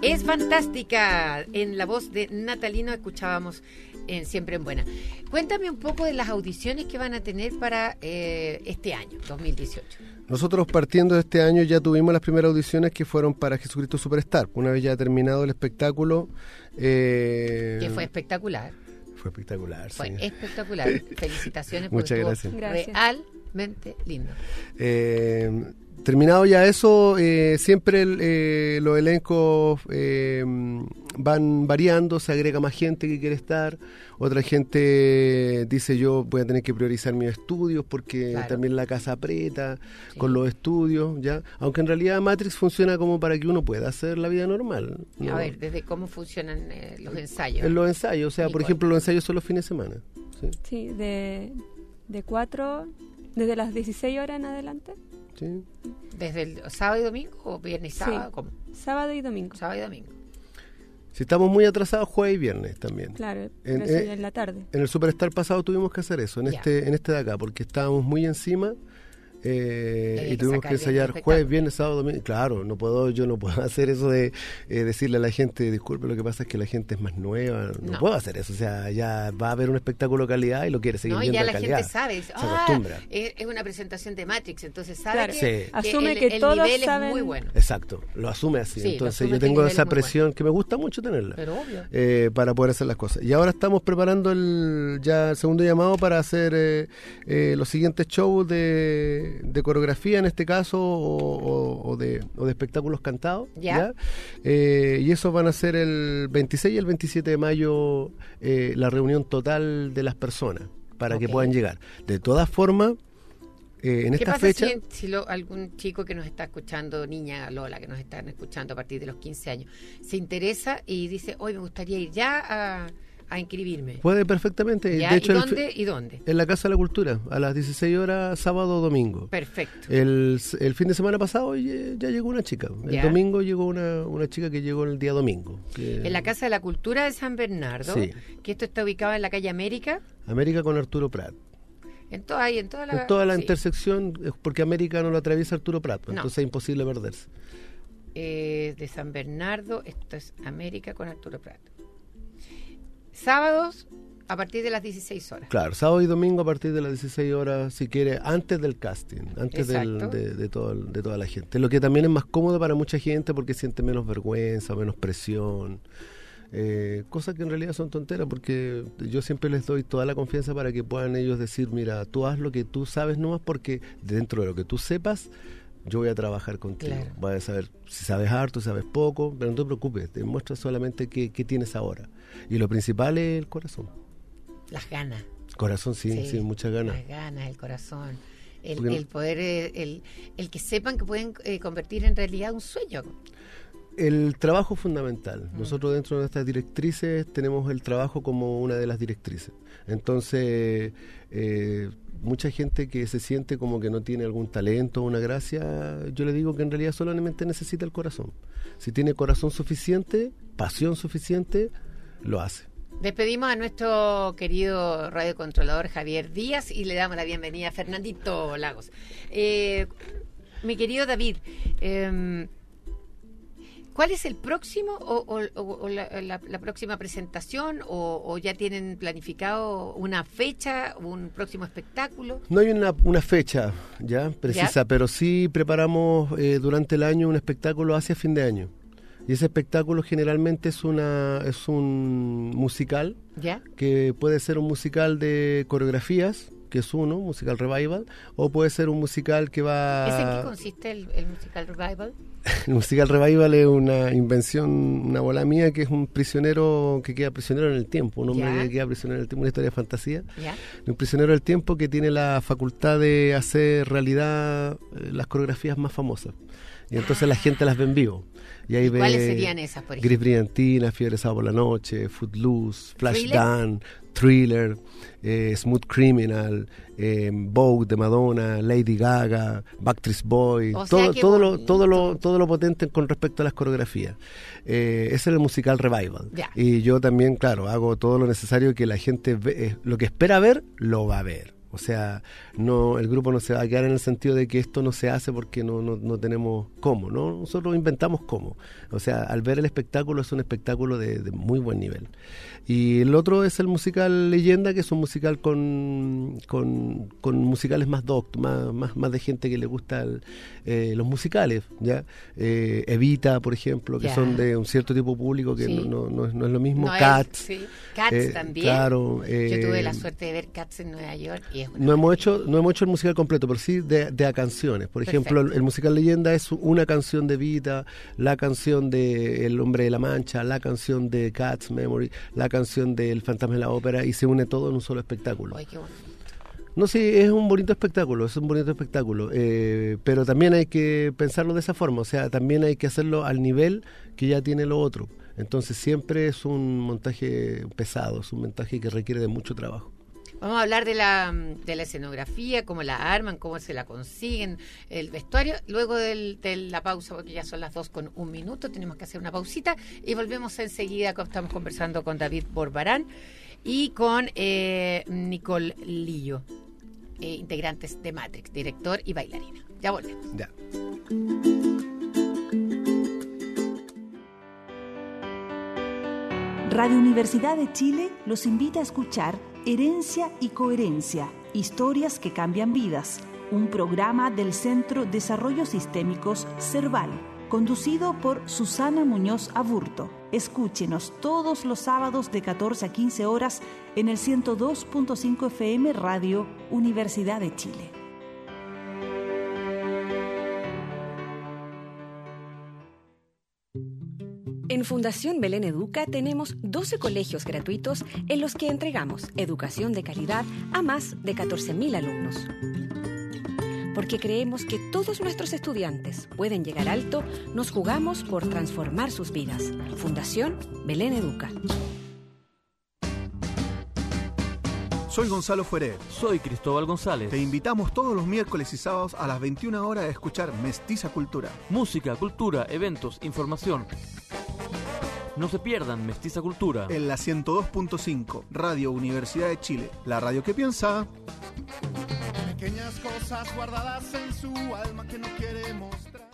B: Es fantástica. En la voz de Natalino escuchábamos en Siempre en Buena. Cuéntame un poco de las audiciones que van a tener para eh, este año, dos mil dieciocho.
C: Nosotros partiendo de este año ya tuvimos las primeras audiciones que fueron para Jesucristo Superstar. Una vez ya terminado el espectáculo... Eh,
B: Que fue espectacular.
C: Fue espectacular,
B: Fue
C: sí.
B: espectacular. Felicitaciones.
C: Muchas
B: porque
C: gracias.
B: estuvo
D: Gracias.
B: realmente lindo.
C: Eh, terminado ya eso, eh, siempre el, eh, los elencos eh, van variando, se agrega más gente que quiere estar, otra gente dice yo voy a tener que priorizar mis estudios porque
B: Claro.
C: también la casa aprieta
B: Sí.
C: con los estudios, ya, aunque en realidad Matrix funciona como para que uno pueda hacer la vida normal, ¿no?
B: A ver, desde cómo funcionan eh, los ensayos.
C: En los ensayos, o sea, por
B: Nicole.
C: ejemplo, los ensayos son los fines de semana. Sí,
D: Sí, de, de cuatro, desde las dieciséis horas en adelante.
C: sí.
B: ¿Desde el sábado y domingo o viernes y
D: Sí.
B: sábado? ¿Cómo?
D: Sábado y domingo.
B: Sábado y domingo.
C: Si estamos muy atrasados, jueves y viernes también.
D: Claro,
C: En-
D: pero eso
C: eh,
D: ya en la tarde.
C: En el Superstar pasado tuvimos que hacer eso, en
B: Ya.
C: este en este de acá, porque estábamos muy encima eh,
B: Había
C: y
B: que
C: tuvimos
B: sacar
C: que
B: bien el
C: ensayar
B: espectáculo.
C: jueves, viernes, sábado, domingo. Claro, no puedo, yo no puedo hacer eso de eh, decirle a la gente, disculpe, lo que pasa es que la gente es más nueva. No,
B: No.
C: puedo hacer eso, o sea, ya va a haber un espectáculo de calidad y lo quiere seguir
B: No, y
C: viendo
B: ya
C: de
B: la
C: calidad.
B: gente sabe. dice,
C: Se
B: ah,
C: acostumbra.
B: es, es una presentación de Matrix, entonces sabe
D: Claro.
B: que,
C: Sí.
D: Asume
B: el,
D: que
B: el
D: todos
B: nivel
D: saben-
B: es muy bueno.
C: Exacto, lo asume así.
B: Sí, lo
C: Entonces
B: asume
C: yo
B: que el
C: tengo
B: nivel
C: esa
B: es muy
C: presión que me gusta mucho tenerla.
B: Pero obvio.
C: eh, para poder hacer las cosas. Y ahora estamos preparando el ya el segundo llamado para hacer eh, eh, los siguientes shows de, de coreografía en este caso o, o- o de, o de espectáculos cantados.
B: Ya.
C: Eh, y esos van a ser el veintiséis y el veintisiete de mayo eh, la reunión total de las personas para que
B: Ok.
C: puedan llegar. De todas formas, eh, en
B: ¿Qué
C: esta
B: pasa
C: fecha...
B: si, si lo- algún chico que nos está escuchando, niña Lola, que nos están escuchando a partir de los quince años, se interesa y dice, hoy me gustaría ir ya a, a inscribirme?
C: Puede perfectamente.
B: ¿Ya?
C: De hecho,
B: ¿Y
C: el fi-
B: dónde? ¿Y dónde?
C: en la Casa de la Cultura, a las dieciséis horas, sábado o domingo.
B: Perfecto.
C: El, el fin de semana pasado ya, ya llegó una chica. El
B: Ya.
C: domingo llegó una, una chica que llegó el día domingo. que-
B: En la Casa de la Cultura de San Bernardo,
C: Sí.
B: que esto está ubicado en la calle América,
C: América con Arturo Prat.
B: en toda, ahí, en toda la...
C: En toda la
B: sí.
C: intersección, es porque América no lo atraviesa Arturo Prat,
B: No.
C: entonces es imposible perderse.
B: Eh, de San Bernardo, esto es América con Arturo Prat. Sábados a partir de las dieciséis horas.
C: Claro, sábado y domingo a partir de las dieciséis horas, si quiere, antes del casting, antes del-
B: Exacto.
C: de, de, todo, el- de toda la gente. Lo que también es más cómodo para mucha gente porque siente menos vergüenza, menos presión. Eh, cosas que en realidad son tonteras porque yo siempre les doy toda la confianza para que puedan ellos decir, mira, tú haz lo que tú sabes nomás porque dentro de lo que tú sepas yo voy a trabajar contigo.
B: Claro.
C: Voy a saber si sabes harto, si sabes poco, pero no te preocupes, te muestra solamente qué, qué tienes ahora. Y lo principal es el corazón.
B: Las ganas.
C: Corazón, sí, sí, muchas ganas.
B: Las ganas, el corazón. El,
C: Porque no-
B: el poder, eh, el, el que sepan que pueden eh, convertir en realidad un sueño.
C: El trabajo es fundamental.
B: Mm.
C: Nosotros dentro de nuestras directrices tenemos el trabajo como una de las directrices. Entonces, eh, mucha gente que se siente como que no tiene algún talento o una gracia, yo le digo que en realidad solamente necesita el corazón. Si tiene corazón suficiente, pasión suficiente, lo hace.
B: Despedimos a nuestro querido radiocontrolador Javier Díaz y le damos la bienvenida a Fernandito Lagos. Eh, mi querido David, eh, ¿cuál es el próximo o, o- o- o la, la- la próxima presentación o, o ya tienen planificado una fecha, un próximo espectáculo?
C: No hay una, una fecha ya precisa,
B: ¿Ya?
C: pero sí preparamos eh, durante el año un espectáculo hacia fin de año. Y ese espectáculo generalmente es una es un musical,
B: ¿Ya?
C: que puede ser un musical de coreografías, que es uno, musical revival, o puede ser un musical que va...
B: ¿Es en qué consiste el, el musical revival?
C: El musical revival es una invención, una bola mía, que es un prisionero que queda prisionero en el tiempo, un hombre
B: Ya.
C: que queda prisionero en el tiempo, una historia de fantasía.
B: ¿Ya?
C: Un prisionero del tiempo que tiene la facultad de hacer realidad eh, las coreografías más famosas. Y entonces la gente las ve en vivo. Y ahí
B: ¿Y
C: ve
B: cuáles serían esas, por ejemplo?
C: Gris Brillantina, Fiebre de Sábado por la Noche, Footloose, Flashdance,
B: ¿Thriller?
C: Thriller, eh, Smooth Criminal, eh, Vogue de Madonna, Lady Gaga, Backstreet Boys,
B: O sea
C: todo,
B: que
C: todo, lo,
B: bonito.
C: todo, lo, todo lo potente con respecto a las coreografías. Eh, ese es el musical revival.
B: Ya.
C: Y yo también, claro, hago todo lo necesario que la gente ve, eh, lo que espera ver, lo va a ver. O sea, no, el grupo no se va a quedar en el sentido de que esto no se hace porque no, no, no tenemos cómo, ¿no? Nosotros inventamos cómo. O sea, al ver el espectáculo es un espectáculo de, de muy buen nivel. Y el otro es el musical Leyenda, que es un musical con, con, con musicales más doctos, más, más, más de gente que le gusta el, eh, los musicales, ¿ya? Eh, Evita, por ejemplo, que
B: Ya.
C: son de un cierto tipo público que
B: Sí.
C: no, no, no es, no es lo mismo.
B: No es-
C: Cats.
B: sí. Cats
C: eh,
B: también.
C: Claro.
B: Yo tuve
C: eh,
B: la suerte de ver Cats en Nueva York y es una
C: no hemos
B: maravilla.
C: hecho no hemos hecho el musical completo, pero sí de, de a canciones. Por ejemplo, el,
B: Perfecto.
C: el musical Leyenda es una canción de Vita, la canción de El Hombre de la Mancha, la canción de Cat's Memory, la canción del Fantasma de la Ópera, y se une todo en un solo espectáculo.
B: Ay, qué bonito.
C: No, sí, es un bonito espectáculo, es un bonito espectáculo, eh, pero también hay que pensarlo de esa forma, o sea, también hay que hacerlo al nivel que ya tiene lo otro. Entonces siempre es un montaje pesado, es un montaje que requiere de mucho trabajo.
B: Vamos a hablar de la, de la escenografía, cómo la arman, cómo se la consiguen, el vestuario, luego del, de la pausa, porque ya son las dos con un minuto, tenemos que hacer una pausita y volvemos enseguida. Estamos conversando con David Borbarán y con eh, Nicole Lillo, eh, integrantes de Matrix, director y bailarina. Ya volvemos.
C: Ya.
H: Radio Universidad de Chile los invita a escuchar Herencia y Coherencia, historias que cambian vidas, un programa del Centro Desarrollo Sistémicos CERVAL, conducido por Susana Muñoz Aburto. Escúchenos todos los sábados de catorce a quince horas en el ciento dos punto cinco F M Radio Universidad de Chile.
I: En Fundación Belén Educa tenemos doce colegios gratuitos en los que entregamos educación de calidad a más de catorce mil alumnos. Porque creemos que todos nuestros estudiantes pueden llegar alto, nos jugamos por transformar sus vidas. Fundación Belén Educa.
J: Soy Gonzalo Fueré.
K: Soy Cristóbal González.
J: Te invitamos todos los miércoles y sábados a las veintiuna horas a escuchar Mestiza Cultura.
K: Música, cultura, eventos, información. No se pierdan Mestiza Cultura.
J: En la ciento dos punto cinco, Radio Universidad de Chile. La radio que piensa.
F: Pequeñas cosas guardadas en su alma que no quiere mostrar.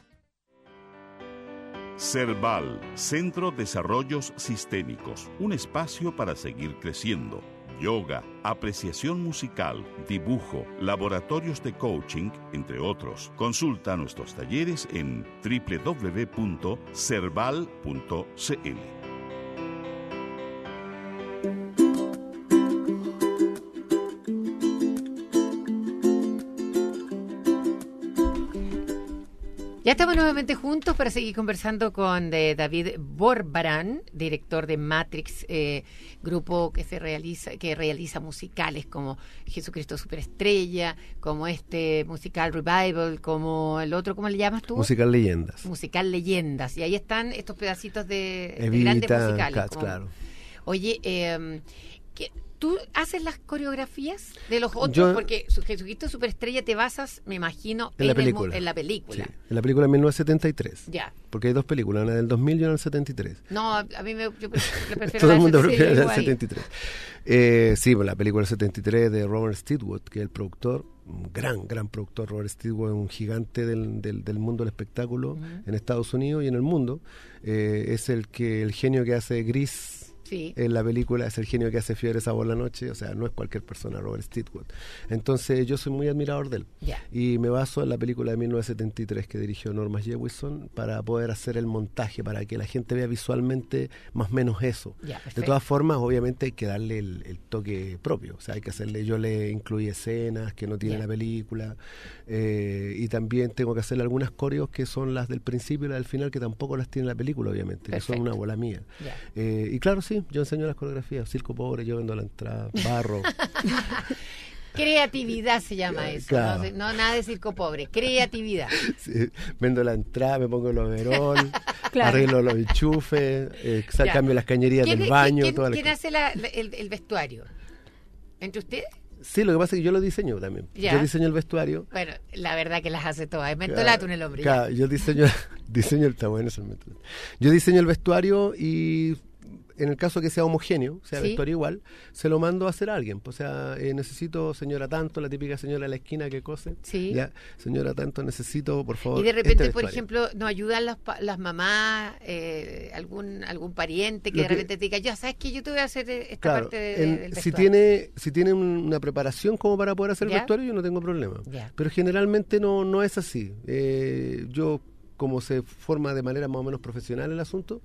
A: CERVAL, Centro Desarrollos Sistémicos, un espacio para seguir creciendo. Yoga, apreciación musical, dibujo, laboratorios de coaching, entre otros. Consulta nuestros talleres en doble u doble u doble u punto cerval punto c l.
B: Ya estamos nuevamente juntos para seguir conversando con eh, David Borbarán, director de Matrix, eh, grupo que se realiza, que realiza musicales como Jesucristo Superestrella, como este musical Revival, como el otro, ¿cómo le llamas tú?
C: Musical Leyendas.
B: Musical Leyendas. Y ahí están estos pedacitos de, de
C: Evita,
B: grandes musicales.
C: Cats,
B: como-
C: claro.
B: Oye, eh, ¿qué- ¿tú haces las coreografías de los otros?
C: Yo-
B: Porque su- Jesucristo Superestrella te basas, me imagino,
C: En la
B: el mu-
C: película.
B: en la película.
C: Sí, en la película de mil novecientos setenta y tres.
B: Ya.
C: Porque hay dos películas, una del dos mil y una del setenta y tres.
B: No, a a mí me yo pre- le prefiero
C: Todo
B: la
C: el mundo
B: del
C: prefiere la del
B: igual.
C: setenta y tres. Eh, sí, pues la película del setenta y tres de Robert Stigwood, que es el productor, un gran, gran productor. Robert Stigwood es un gigante del, del, del mundo del espectáculo
B: Ujú.
C: en Estados Unidos y en el mundo. Eh, es el que el genio que hace Gris
B: Sí.
C: en la película, es el genio que hace Fiebre Sabor la Noche, o sea, no es cualquier persona, Robert Stigwood. Entonces yo soy muy admirador de él.
B: Ya.
C: Y me baso en la película de mil novecientos setenta y tres que dirigió Norman Jewison para poder hacer el montaje, para que la gente vea visualmente más o menos eso.
B: Ya,
C: De
B: perfecto.
C: todas formas, obviamente hay que darle el, el toque propio, o sea, hay que hacerle, yo le incluí escenas que no tiene
B: Ya.
C: la película, eh, y también tengo que hacerle algunas coreos que son las del principio y las del final, que tampoco las tiene la película, obviamente, que son
B: Perfecto.
C: una bola mía.
B: Ya.
C: Eh, y claro, sí, yo enseño las coreografías, circo pobre, yo vendo la entrada, barro.
B: Creatividad se llama eso.
C: Claro.
B: No, se- no nada de circo pobre. Creatividad.
C: Sí, vendo la entrada, me pongo el overol,
D: Claro.
C: arreglo los enchufes, eh, sa-
B: Ya.
C: cambio las cañerías
B: ¿Quién,
C: del
B: quién-
C: baño,
B: quién-
C: todas las
B: quién
C: cosas.
B: hace la- la- el, el vestuario? ¿Entre ustedes?
C: Sí, lo que pasa es que yo lo diseño también.
B: Ya.
C: Yo diseño el vestuario.
B: Bueno, la verdad que las hace todas. Es mentolato en el hombre. ya.
C: Claro, yo diseño, diseño el está bueno, eso es mentolato. Yo diseño el vestuario y en el caso que sea homogéneo, sea
B: Sí.
C: vestuario igual, se lo mando a hacer a alguien. O sea, eh, necesito señora tanto, la típica señora de la esquina que cose.
B: Sí.
C: Ya, señora tanto, necesito, por favor.
B: Y de repente,
C: este
B: por
C: vestuario.
B: ejemplo, nos ayudan las, pa- las mamás, eh, algún algún pariente que
C: Lo
B: de
C: que-
B: repente te diga, ya sabes que yo te voy a hacer eh, esta
C: Claro,
B: parte de-
C: en-
B: del
C: si
B: vestuario.
C: tiene si tiene un- una preparación como para poder hacer el
B: ¿Ya?
C: vestuario, yo no tengo problema.
B: Ya.
C: Pero generalmente no no es así. Eh, yo, como se forma de manera más o menos profesional el asunto,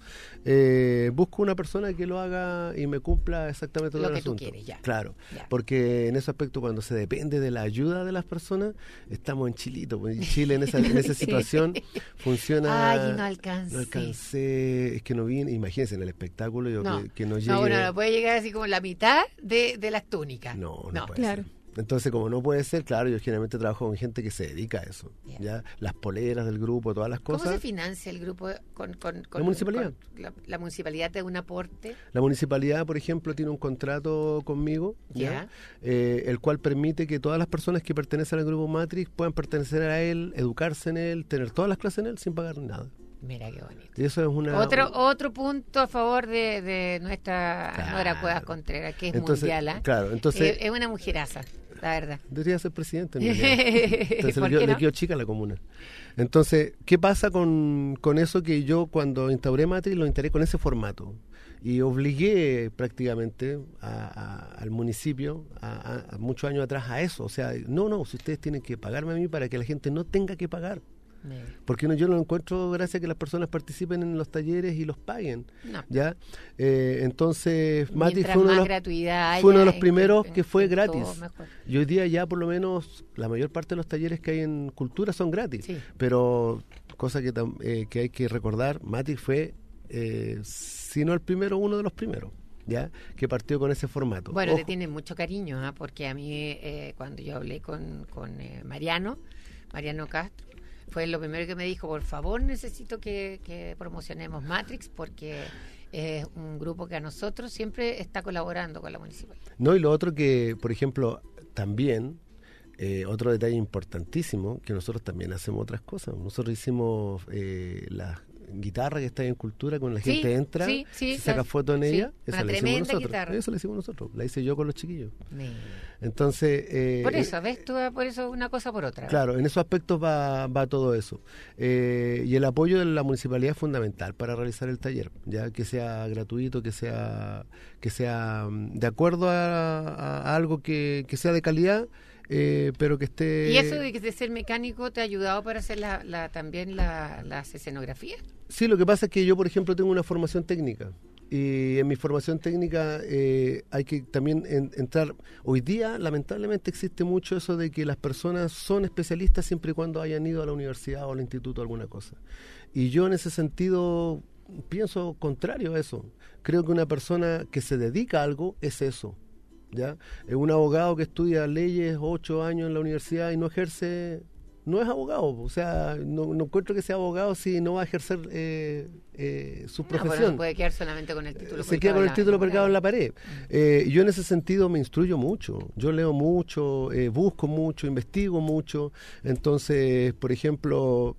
C: eh, busco una persona que lo haga y me cumpla exactamente todo
B: Lo
C: el
B: que tú
C: asunto.
B: quieres, ya.
C: Claro,
B: Ya.
C: porque en ese aspecto, cuando se depende de la ayuda de las personas, estamos en Chilito. Pues en Chile, en esa, en esa
B: Sí.
C: situación, funciona...
B: Ay, no alcancé.
C: No alcancé, es que no vine, imagínense en el espectáculo yo
B: No,
C: que, que no llegue...
B: no, bueno, no puede llegar así como la mitad de, de las túnicas.
C: No, no,
B: No.
C: puede
D: Claro.
C: ser. Entonces, como no puede ser, claro, yo generalmente trabajo con gente que se dedica a eso.
B: Ya.
C: Ya, las poleras del grupo, todas las
B: ¿Cómo
C: cosas.
B: se financia el grupo con, con, con-
C: La municipalidad.
B: con la, la municipalidad te da un aporte?
C: La municipalidad, por ejemplo, tiene un contrato conmigo, ¿ya?
B: Ya.
C: Eh, el cual permite que todas las personas que pertenecen al grupo Matrix puedan pertenecer a él, educarse en él, tener todas las clases en él sin pagar nada.
B: Mira qué bonito.
C: Y eso es una...
B: Otro otro punto a favor de, de nuestra
C: Claro.
B: Nora Cuevas Contreras, que es
C: Entonces,
B: mundial. ¿Ah?
C: claro, entonces-
B: Eh, es una mujeraza, la verdad.
C: Debería ser presidente. En realidad. Entonces
B: ¿Por
C: le, quedó,
B: qué no?
C: le quedó chica la comuna. Entonces, ¿qué pasa con, con eso que yo cuando instauré Matrix lo instalé con ese formato? Y obligué prácticamente a- a- al municipio, a, a- a muchos años atrás, a eso. O sea, no, no, si ustedes tienen que pagarme a mí para que la gente no tenga que pagar.
B: Mira.
C: Porque no, yo no encuentro gracia que las personas participen en los talleres y los paguen.
B: No.
C: ¿Ya? Eh, entonces, Matrix
B: Mientras
C: fue uno, de
B: más
C: los,
B: gratuidad
C: fue uno de
B: haya
C: los
B: en-
C: primeros
B: en-
C: que fue
B: en
C: gratis.
B: todo, mejor.
C: Y hoy día ya por lo menos la mayor parte de los talleres que hay en cultura son gratis.
B: Sí.
C: Pero, cosa que, tam- eh, que hay que recordar, Matrix fue, eh, si no el primero, uno de los primeros. ¿Ya? Que partió con ese formato.
B: Bueno,
C: Ojo,
B: le tienen mucho cariño, ¿ah? Porque a mí, eh, cuando yo hablé con, con eh, Mariano, Mariano Castro, fue lo primero que me dijo, por favor, necesito que, que promocionemos Matrix, porque es un grupo que a nosotros siempre está colaborando con la municipalidad.
C: No, y lo otro que, por ejemplo, también, eh, otro detalle importantísimo, que nosotros también hacemos otras cosas. Nosotros hicimos eh, la guitarra que está ahí en cultura, con la
B: Sí,
C: gente entra,
B: sí, sí,
C: se saca
B: la-
C: foto en
B: sí,
C: ella,
B: una
C: esa la hicimos
B: tremenda
C: nosotros.
B: guitarra.
C: Eso la hicimos nosotros, la hice yo con los chiquillos.
B: Me-
C: Entonces, eh,
B: Por eso, ¿ves? Tú, por eso una cosa por otra.
C: claro, en esos aspectos va, va todo eso. Eh, y el apoyo de la municipalidad es fundamental para realizar el taller, ya que sea gratuito, que sea que sea mm, de acuerdo a, a- a algo que, que sea de calidad, eh, pero que esté...
B: ¿Y eso de, que de ser mecánico te ha ayudado para hacer la, la- también la, las escenografías?
C: Sí, lo que pasa es que yo, por ejemplo, tengo una formación técnica. Y en mi formación técnica eh, hay que también en- entrar... Hoy día, lamentablemente, existe mucho eso de que las personas son especialistas siempre y cuando hayan ido a la universidad o al instituto o alguna cosa. Y yo en ese sentido pienso contrario a eso. Creo que una persona que se dedica a algo es eso. ¿Ya? Eh, Un abogado que estudia leyes ocho años en la universidad y no ejerce... No es abogado, o sea, no, no encuentro que sea abogado si no va a ejercer eh, eh, su
B: No, pero
C: profesión.
B: no puede quedar solamente con el título.
C: Se queda con el título pegado en la pared. Eh, yo en ese sentido me instruyo mucho. Yo leo mucho, eh, busco mucho, investigo mucho. Entonces, por ejemplo,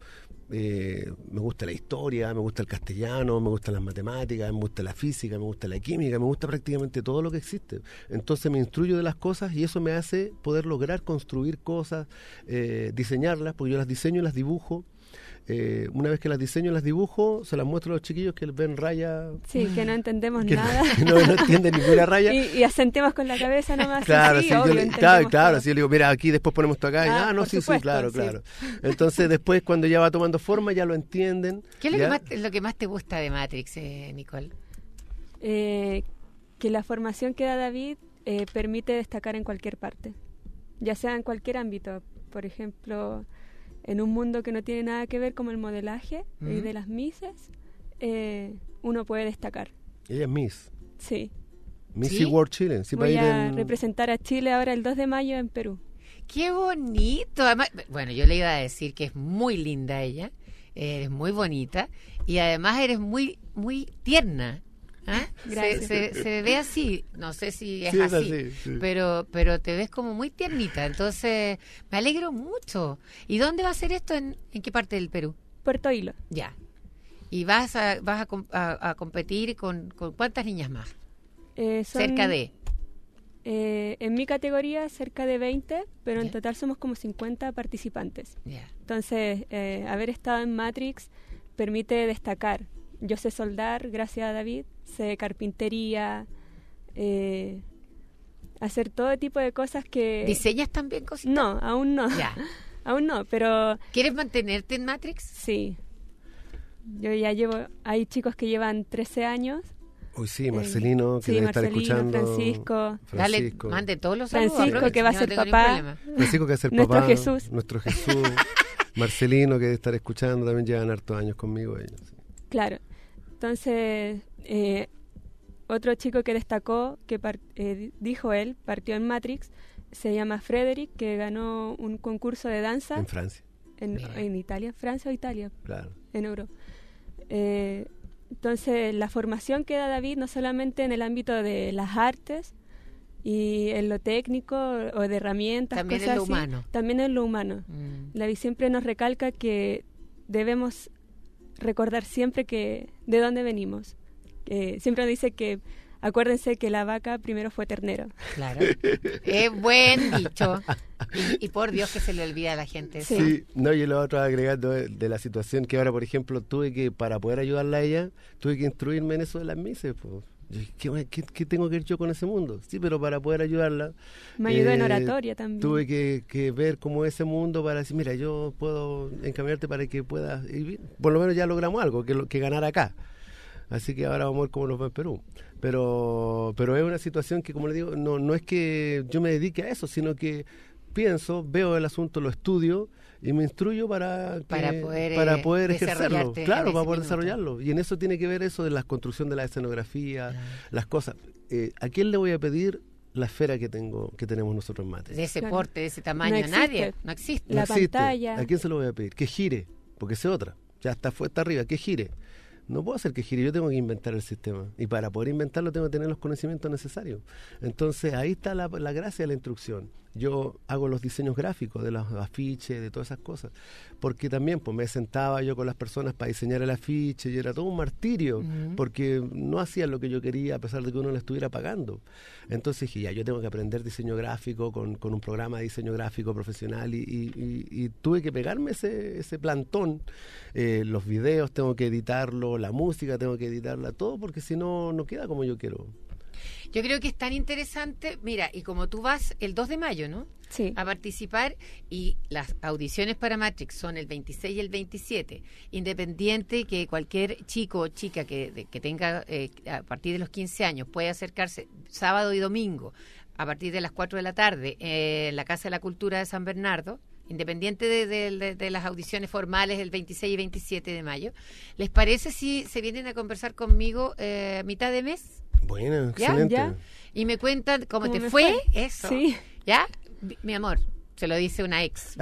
C: eh, me gusta la historia, me gusta el castellano, me gustan las matemáticas, me gusta la física, me gusta la química, me gusta prácticamente todo lo que existe. Entonces me instruyo de las cosas y eso me hace poder lograr construir cosas, eh, diseñarlas, porque yo las diseño y las dibujo. Eh, una vez que las diseño y las dibujo, se las muestro a los chiquillos que ven raya.
D: Sí, que no entendemos
C: que
D: nada.
C: no, no entienden ninguna raya.
D: Y, y asentemos con la cabeza nomás.
C: Claro,
D: sí,
C: sí, yo
D: obvio,
C: le-
D: entendemos
C: claro, claro,
D: todo.
C: sí, yo le digo, mira, aquí después ponemos esto acá, y,
D: Ah,
C: ah, no,
D: por
C: sí, sí,
D: supuesto,
C: claro,
D: sí.
C: claro. Entonces después cuando ya va tomando forma ya lo entienden.
B: ¿Qué es lo
C: ¿ya?
B: que, más, te- lo que más te gusta de Matrix, eh, Nicole?
D: Eh, que la formación que da David eh, permite destacar en cualquier parte, ya sea en cualquier ámbito. Por ejemplo, en un mundo que no tiene nada que ver como el modelaje y
C: Ujú.
D: de las Misses, eh, uno puede destacar.
C: Ella es Miss.
D: Sí.
C: Miss
B: ¿Sí?
C: World Chile. Sí, va a
D: Voy
C: ir
D: a
C: en-
D: representar a Chile ahora el dos de mayo en Perú.
B: ¡Qué bonito! Además, bueno, yo le iba a decir que es muy linda ella, eres muy bonita y además eres muy muy tierna. ¿Ah? Se,
D: Gracias.
B: se, se ve así, no sé si es
C: Sí, es
B: así,
C: así, sí.
B: pero pero te ves como muy tiernita, entonces me alegro mucho. ¿Y dónde va a ser esto? ¿En, en qué parte del Perú?
D: Puerto Hilo.
B: Ya. Y vas a vas a, com- a- a competir con, con ¿cuántas niñas más?
D: Eh, son,
B: Cerca de.
D: eh, en mi categoría, cerca de veinte, pero en
B: Ya.
D: total somos como cincuenta participantes.
B: Ya.
D: Entonces, eh, haber estado en Matrix permite destacar. Yo sé soldar, gracias a David, sé carpintería, eh, hacer todo tipo de cosas que...
B: ¿Diseñas también cositas?
D: No, aún no.
B: Ya.
D: Aún no, pero
B: ¿Quieres mantenerte en Matrix?
D: sí. Yo ya llevo... Hay chicos que llevan trece años.
C: Uy, sí, Marcelino, que
D: sí,
C: debe estar
D: Marcelino,
C: escuchando.
D: Francisco.
B: Dale,
C: Francisco.
B: mande todos los saludos.
D: Francisco,
B: aproveche,
D: que va a
B: yo
D: ser
B: no tengo
D: papá.
B: ningún problema.
C: Francisco, que es el
D: Nuestro
C: papá.
D: Jesús.
C: Nuestro Jesús. Marcelino, que debe estar escuchando, también llevan hartos años conmigo ellos.
D: Claro. Entonces, eh, otro chico que destacó, que par- eh, dijo él, partió en Matrix, se llama Frederick, que ganó un concurso de danza
C: En Francia,
D: en,
B: Bien.
D: en Italia, Francia o Italia,
C: claro.
D: en Europa. Eh, entonces, la formación que da David no solamente en el ámbito de las artes y en lo técnico o de herramientas,
B: También en
D: cosas
B: lo
D: así,
B: humano.
D: también en lo humano.
B: Mm.
D: David siempre nos recalca que debemos recordar siempre que de dónde venimos. Eh, siempre nos dice que acuérdense que la vaca primero fue ternero.
B: Claro. Es buen dicho. Y, y por Dios que se le olvida a la gente eso.
C: Sí, no, y lo otro agregando de, de la situación que ahora, por ejemplo, tuve que, para poder ayudarla a ella, tuve que instruirme en eso de las mises, pues. Yo dije, ¿Qué, qué, qué tengo que ver yo con ese mundo? Sí, pero para poder ayudarla...
D: Me ayudó en
C: eh,
D: oratoria también.
C: Tuve que, que ver cómo ese mundo para decir, mira, yo puedo encaminarte para que puedas ir bien. Por lo menos ya logramos algo, que, lo- que ganar acá. Así que ahora vamos a ver cómo nos va en Perú. Pero, pero es una situación que, como le digo, no, no es que yo me dedique a eso, sino que pienso, veo el asunto, lo estudio y me instruyo para, que-
B: Para poder,
C: para
B: eh,
C: poder ejercerlo.
B: desarrollarte en
C: Claro,
B: ese
C: para poder
B: minuto.
C: desarrollarlo. Y en eso tiene que ver eso de la construcción de la escenografía, las cosas. Eh, ¿A quién le voy a pedir la esfera que tengo, que tenemos nosotros en Matrix?
B: De ese
D: Claro.
B: porte, de ese tamaño,
D: No existe.
B: nadie. No existe.
D: La
C: No existe.
D: pantalla.
C: ¿A quién se lo voy a pedir? Que gire, porque esa es otra. Ya está, fue, está arriba, que gire. No puedo hacer que gire, yo tengo que inventar el sistema. Y para poder inventarlo tengo que tener los conocimientos necesarios. Entonces ahí está la, la gracia de la instrucción. Yo hago los diseños gráficos de los afiches, de todas esas cosas. Porque también pues me sentaba yo con las personas para diseñar el afiche y era todo un martirio.
B: Ujú.
C: Porque no hacían lo que yo quería a pesar de que uno le estuviera pagando. Entonces dije, ya, yo tengo que aprender diseño gráfico con, con un programa de diseño gráfico profesional y, y- y- y tuve que pegarme ese, ese plantón. Eh, los videos tengo que editarlo, la música tengo que editarla, todo porque si no, no queda como yo quiero.
B: Yo creo que es tan interesante. Mira, y como tú vas el dos de mayo, ¿no?
D: Sí.
B: A participar y las audiciones para Matrix son el veintiséis y el veintisiete. Independiente que cualquier chico o chica que, de- que tenga eh, a partir de los quince años puede acercarse sábado y domingo a partir de las cuatro de la tarde eh, en la Casa de la Cultura de San Bernardo, independiente de, de- de- de las audiciones formales del veintiséis y veintisiete de mayo. ¿Les parece si se vienen a conversar conmigo eh, a mitad de mes?
C: Bueno,
B: ¿Ya?
C: excelente.
D: ¿Ya?
B: Y me cuentan cómo,
D: ¿Cómo
B: te
D: me
B: fue,
D: fue?
B: eso.
D: Sí.
B: ¿Ya? Mi- Mi amor, se lo dice una ex.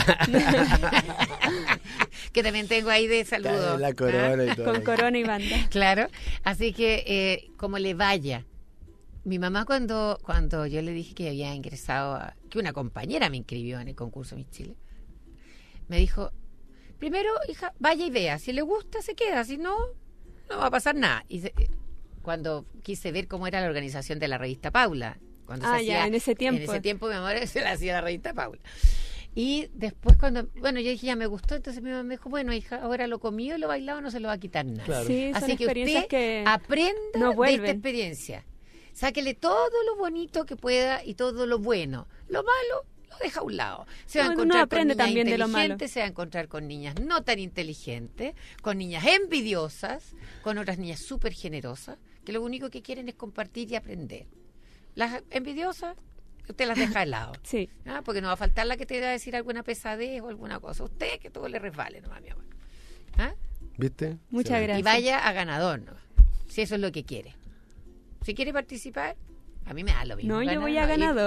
B: Que también tengo ahí de saludo.
C: La corona y todo.
D: Con corona y banda.
B: Claro. Así que, eh, como le vaya. Mi mamá cuando cuando yo le dije que había ingresado, a, que una compañera me inscribió en el concurso Miss Chile, me dijo, primero, hija, vaya y vea. Si le gusta, se queda. Si no, no va a pasar nada. Y se- cuando quise ver cómo era la organización de la revista Paula. Cuando
D: Ah,
B: se
D: ya,
B: hacía-
D: en ese tiempo.
B: En ese tiempo, mi amor, se la hacía la revista Paula. Y después cuando, bueno, yo dije, ya me gustó, entonces mi mamá me dijo, bueno, hija, ahora lo comido y lo bailado no se lo va a quitar nada.
C: Claro.
D: Sí, son
B: Así que
D: experiencias
B: usted
D: que
B: aprenda
D: no
B: de esta
D: vuelven.
B: experiencia. Sáquele todo lo bonito que pueda y todo lo bueno. Lo malo lo deja a un lado. Se va a
D: No, uno
B: encontrar
D: aprende
B: con niñas
D: también de lo malo.
B: inteligentes, se va a encontrar con niñas no tan inteligentes, con niñas envidiosas, con otras niñas súper generosas, que lo único que quieren es compartir y aprender. Las envidiosas, usted las deja de lado.
D: Sí.
B: ¿Ah? Porque no va a faltar la que te va a decir alguna pesadez o alguna cosa. Usted que todo le resbale nomás, mi amor. ¿Ah?
C: ¿Viste?
D: Muchas
C: Sí.
D: gracias.
B: Y vaya a ganador, ¿no? Si eso es lo que quiere. Si quiere participar, a mí me da lo mismo.
D: No, yo
B: ganar,
D: voy a
B: ir.
D: ganador.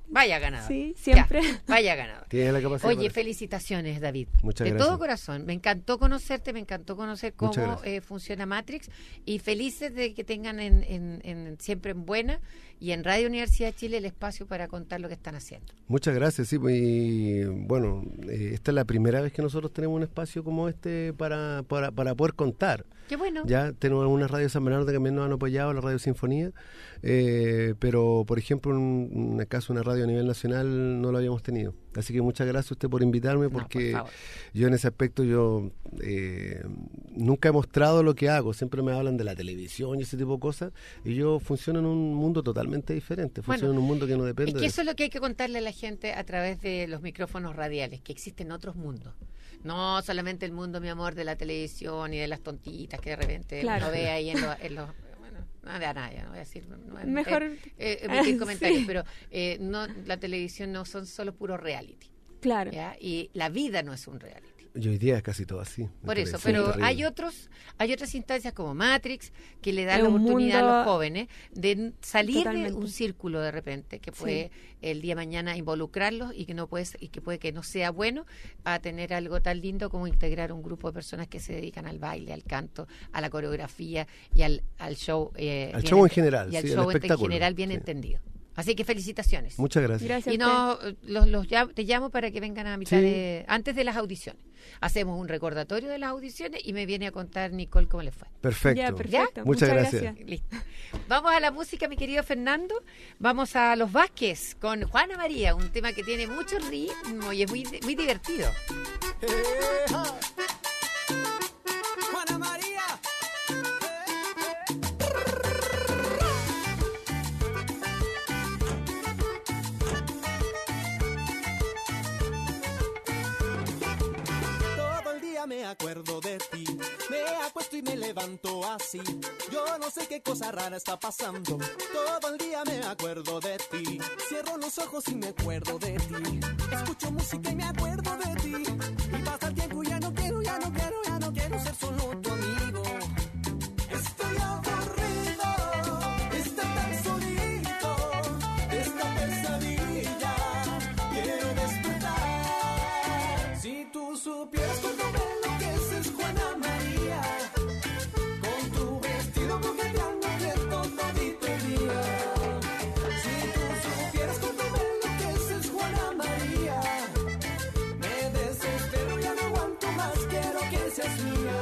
B: Vaya ganador.
D: Sí, siempre.
B: Ya, vaya ganador.
C: Tiene la capacidad.
B: Oye,
C: para-
B: felicitaciones, David.
C: Muchas
B: de
C: gracias.
B: todo corazón. Me encantó conocerte, me encantó conocer
C: Muchas
B: cómo
C: gracias.
B: eh, funciona Matrix y felices de que tengan en, en- en Siempre en Buena y en Radio Universidad de Chile el espacio para contar lo que están haciendo.
C: Muchas gracias, sí, pues, y bueno, eh, esta es la primera vez que nosotros tenemos un espacio como este para, para, para poder contar.
B: Qué bueno.
C: Ya tenemos algunas radios San Bernardo que también nos han apoyado, la Radio Sinfonía, eh, pero por ejemplo, en un caso una radio a nivel nacional no lo habíamos tenido. Así que muchas gracias a usted por invitarme,
B: No, por
C: porque
B: favor.
C: yo en ese aspecto yo eh, nunca he mostrado lo que hago, siempre me hablan de la televisión y ese tipo de cosas, y yo funciono en un mundo totalmente diferente, funciono
B: Bueno,
C: en un mundo que no depende
B: Es que
C: de
B: eso es lo que hay que contarle a la gente a través de los micrófonos radiales, que existen otros mundos. No solamente el mundo, mi amor, de la televisión y de las tontitas que de repente
D: Claro.
B: uno ve ahí en los... En los bueno, nada, nada, ya no voy a decir... No, no,
D: Mejor-
B: eh, eh, emitir
D: Sí.
B: comentarios, pero eh, no, la televisión no son solo puro reality.
D: Claro.
B: ¿Ya? Y la vida no es un reality.
C: Y hoy día es casi todo así. me
B: Por eso,
C: parece,
B: pero
C: terrible.
B: hay otros, hay otras instancias como Matrix que le dan
D: Es
B: la
D: un
B: oportunidad a
D: mundo
B: los jóvenes de n- salir
D: totalmente.
B: de un círculo de repente que puede el día de mañana involucrarlos y que no puede y que puede que no sea bueno, a tener algo tan lindo como integrar un grupo de personas que se dedican al baile, al canto, a la coreografía y al, al show eh,
C: Al
B: bien
C: show en
B: ente-
C: general,
B: y al
C: sí, al
B: show en
C: espectáculo,
B: general bien
C: sí.
B: entendido. Así que felicitaciones.
C: Muchas gracias.
D: Gracias.
B: Y
D: a
B: no,
D: usted.
B: los, los llam- te llamo para que vengan a mitad
C: Sí.
B: de, antes de las audiciones. Hacemos un recordatorio de las audiciones y me viene a contar Nicole cómo le fue.
C: Perfecto.
D: Ya, perfecto.
C: Muchas gracias.
B: Listo. Vamos a la música, mi querido Fernando. Vamos a Los Vázquez con Juana María, un tema que tiene mucho ritmo y es muy, muy divertido.
G: Juana María. Todo el día me acuerdo de ti, me acuesto y me levanto así. Yo no sé qué cosa rara está pasando. Todo el día me acuerdo de ti, cierro los ojos y me acuerdo de ti. Escucho música y me acuerdo de ti. Y pasa el tiempo y ya no quiero, ya no quiero, ya no quiero ser solo tu amigo. Estoy aburrido, está tan solito, esta pesadilla, quiero despertar. Si tú supieras cuánto me enloqueces, Juana María, con tu vestido coqueteando abierto todito el día. Si tú supieras cuánto me enloqueces, Juana María, me desespero, ya no aguanto más, quiero que seas mía.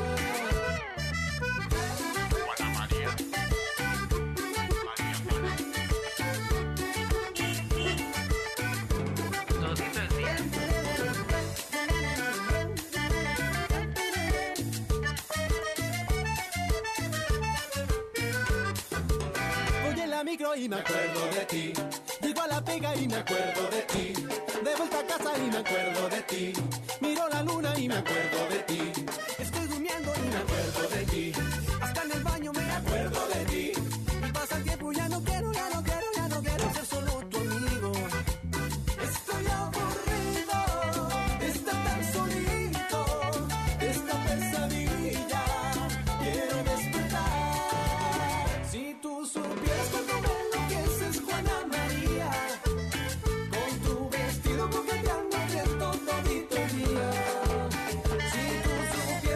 G: Voy en la micro y me acuerdo de ti. Llego a la pega y me acuerdo de ti. De vuelta a casa y me acuerdo de ti. Miro la luna y me acuerdo de ti. Estoy durmiendo y me acuerdo de ti. Hasta en el baño me acuerdo de ti. Y pasa el tiempo y ya no quiero, ya no quiero, ya no quiero ser solo tu amigo. Estoy aburrido, está tan solito, esta pesadilla, quiero despertar. Si tú supieras cuánto me enloqueces, Juana María, con tu vestido coqueteando abierto todito el día. Si tú supieras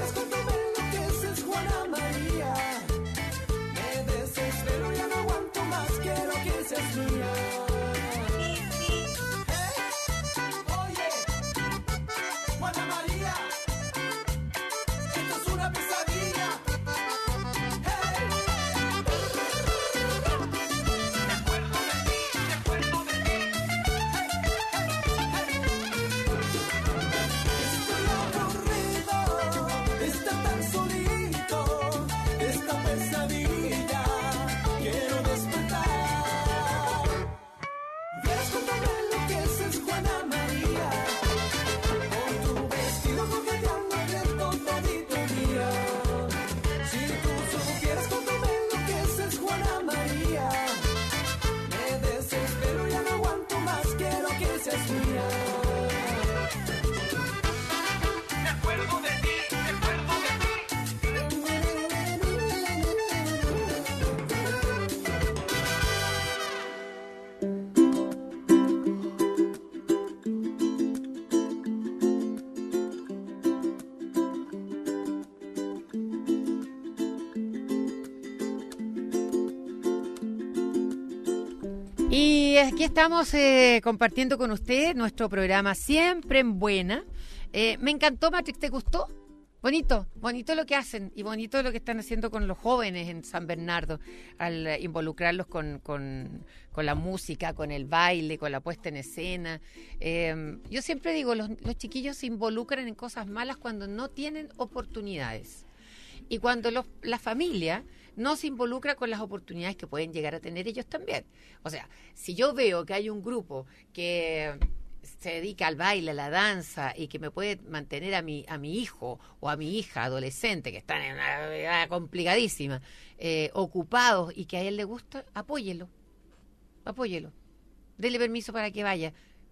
B: Y aquí estamos eh, compartiendo con usted nuestro programa Siempre en Buena. Eh, me encantó, Matrix, ¿te gustó? Bonito, bonito lo que hacen y bonito lo que están haciendo con los jóvenes en San Bernardo al eh, involucrarlos con, con, con la música, con el baile, con la puesta en escena. Eh, yo siempre digo, los, los chiquillos se involucran en cosas malas cuando no tienen oportunidades. Y cuando los, la familia no se involucra con las oportunidades que pueden llegar a tener ellos también. O sea, si yo veo que hay un grupo que se dedica al baile, a la danza y que me puede mantener a mi a mi hijo o a mi hija adolescente que están en una edad complicadísima, eh, ocupados y que a él le gusta, apóyelo, apóyelo, dele permiso para que vaya.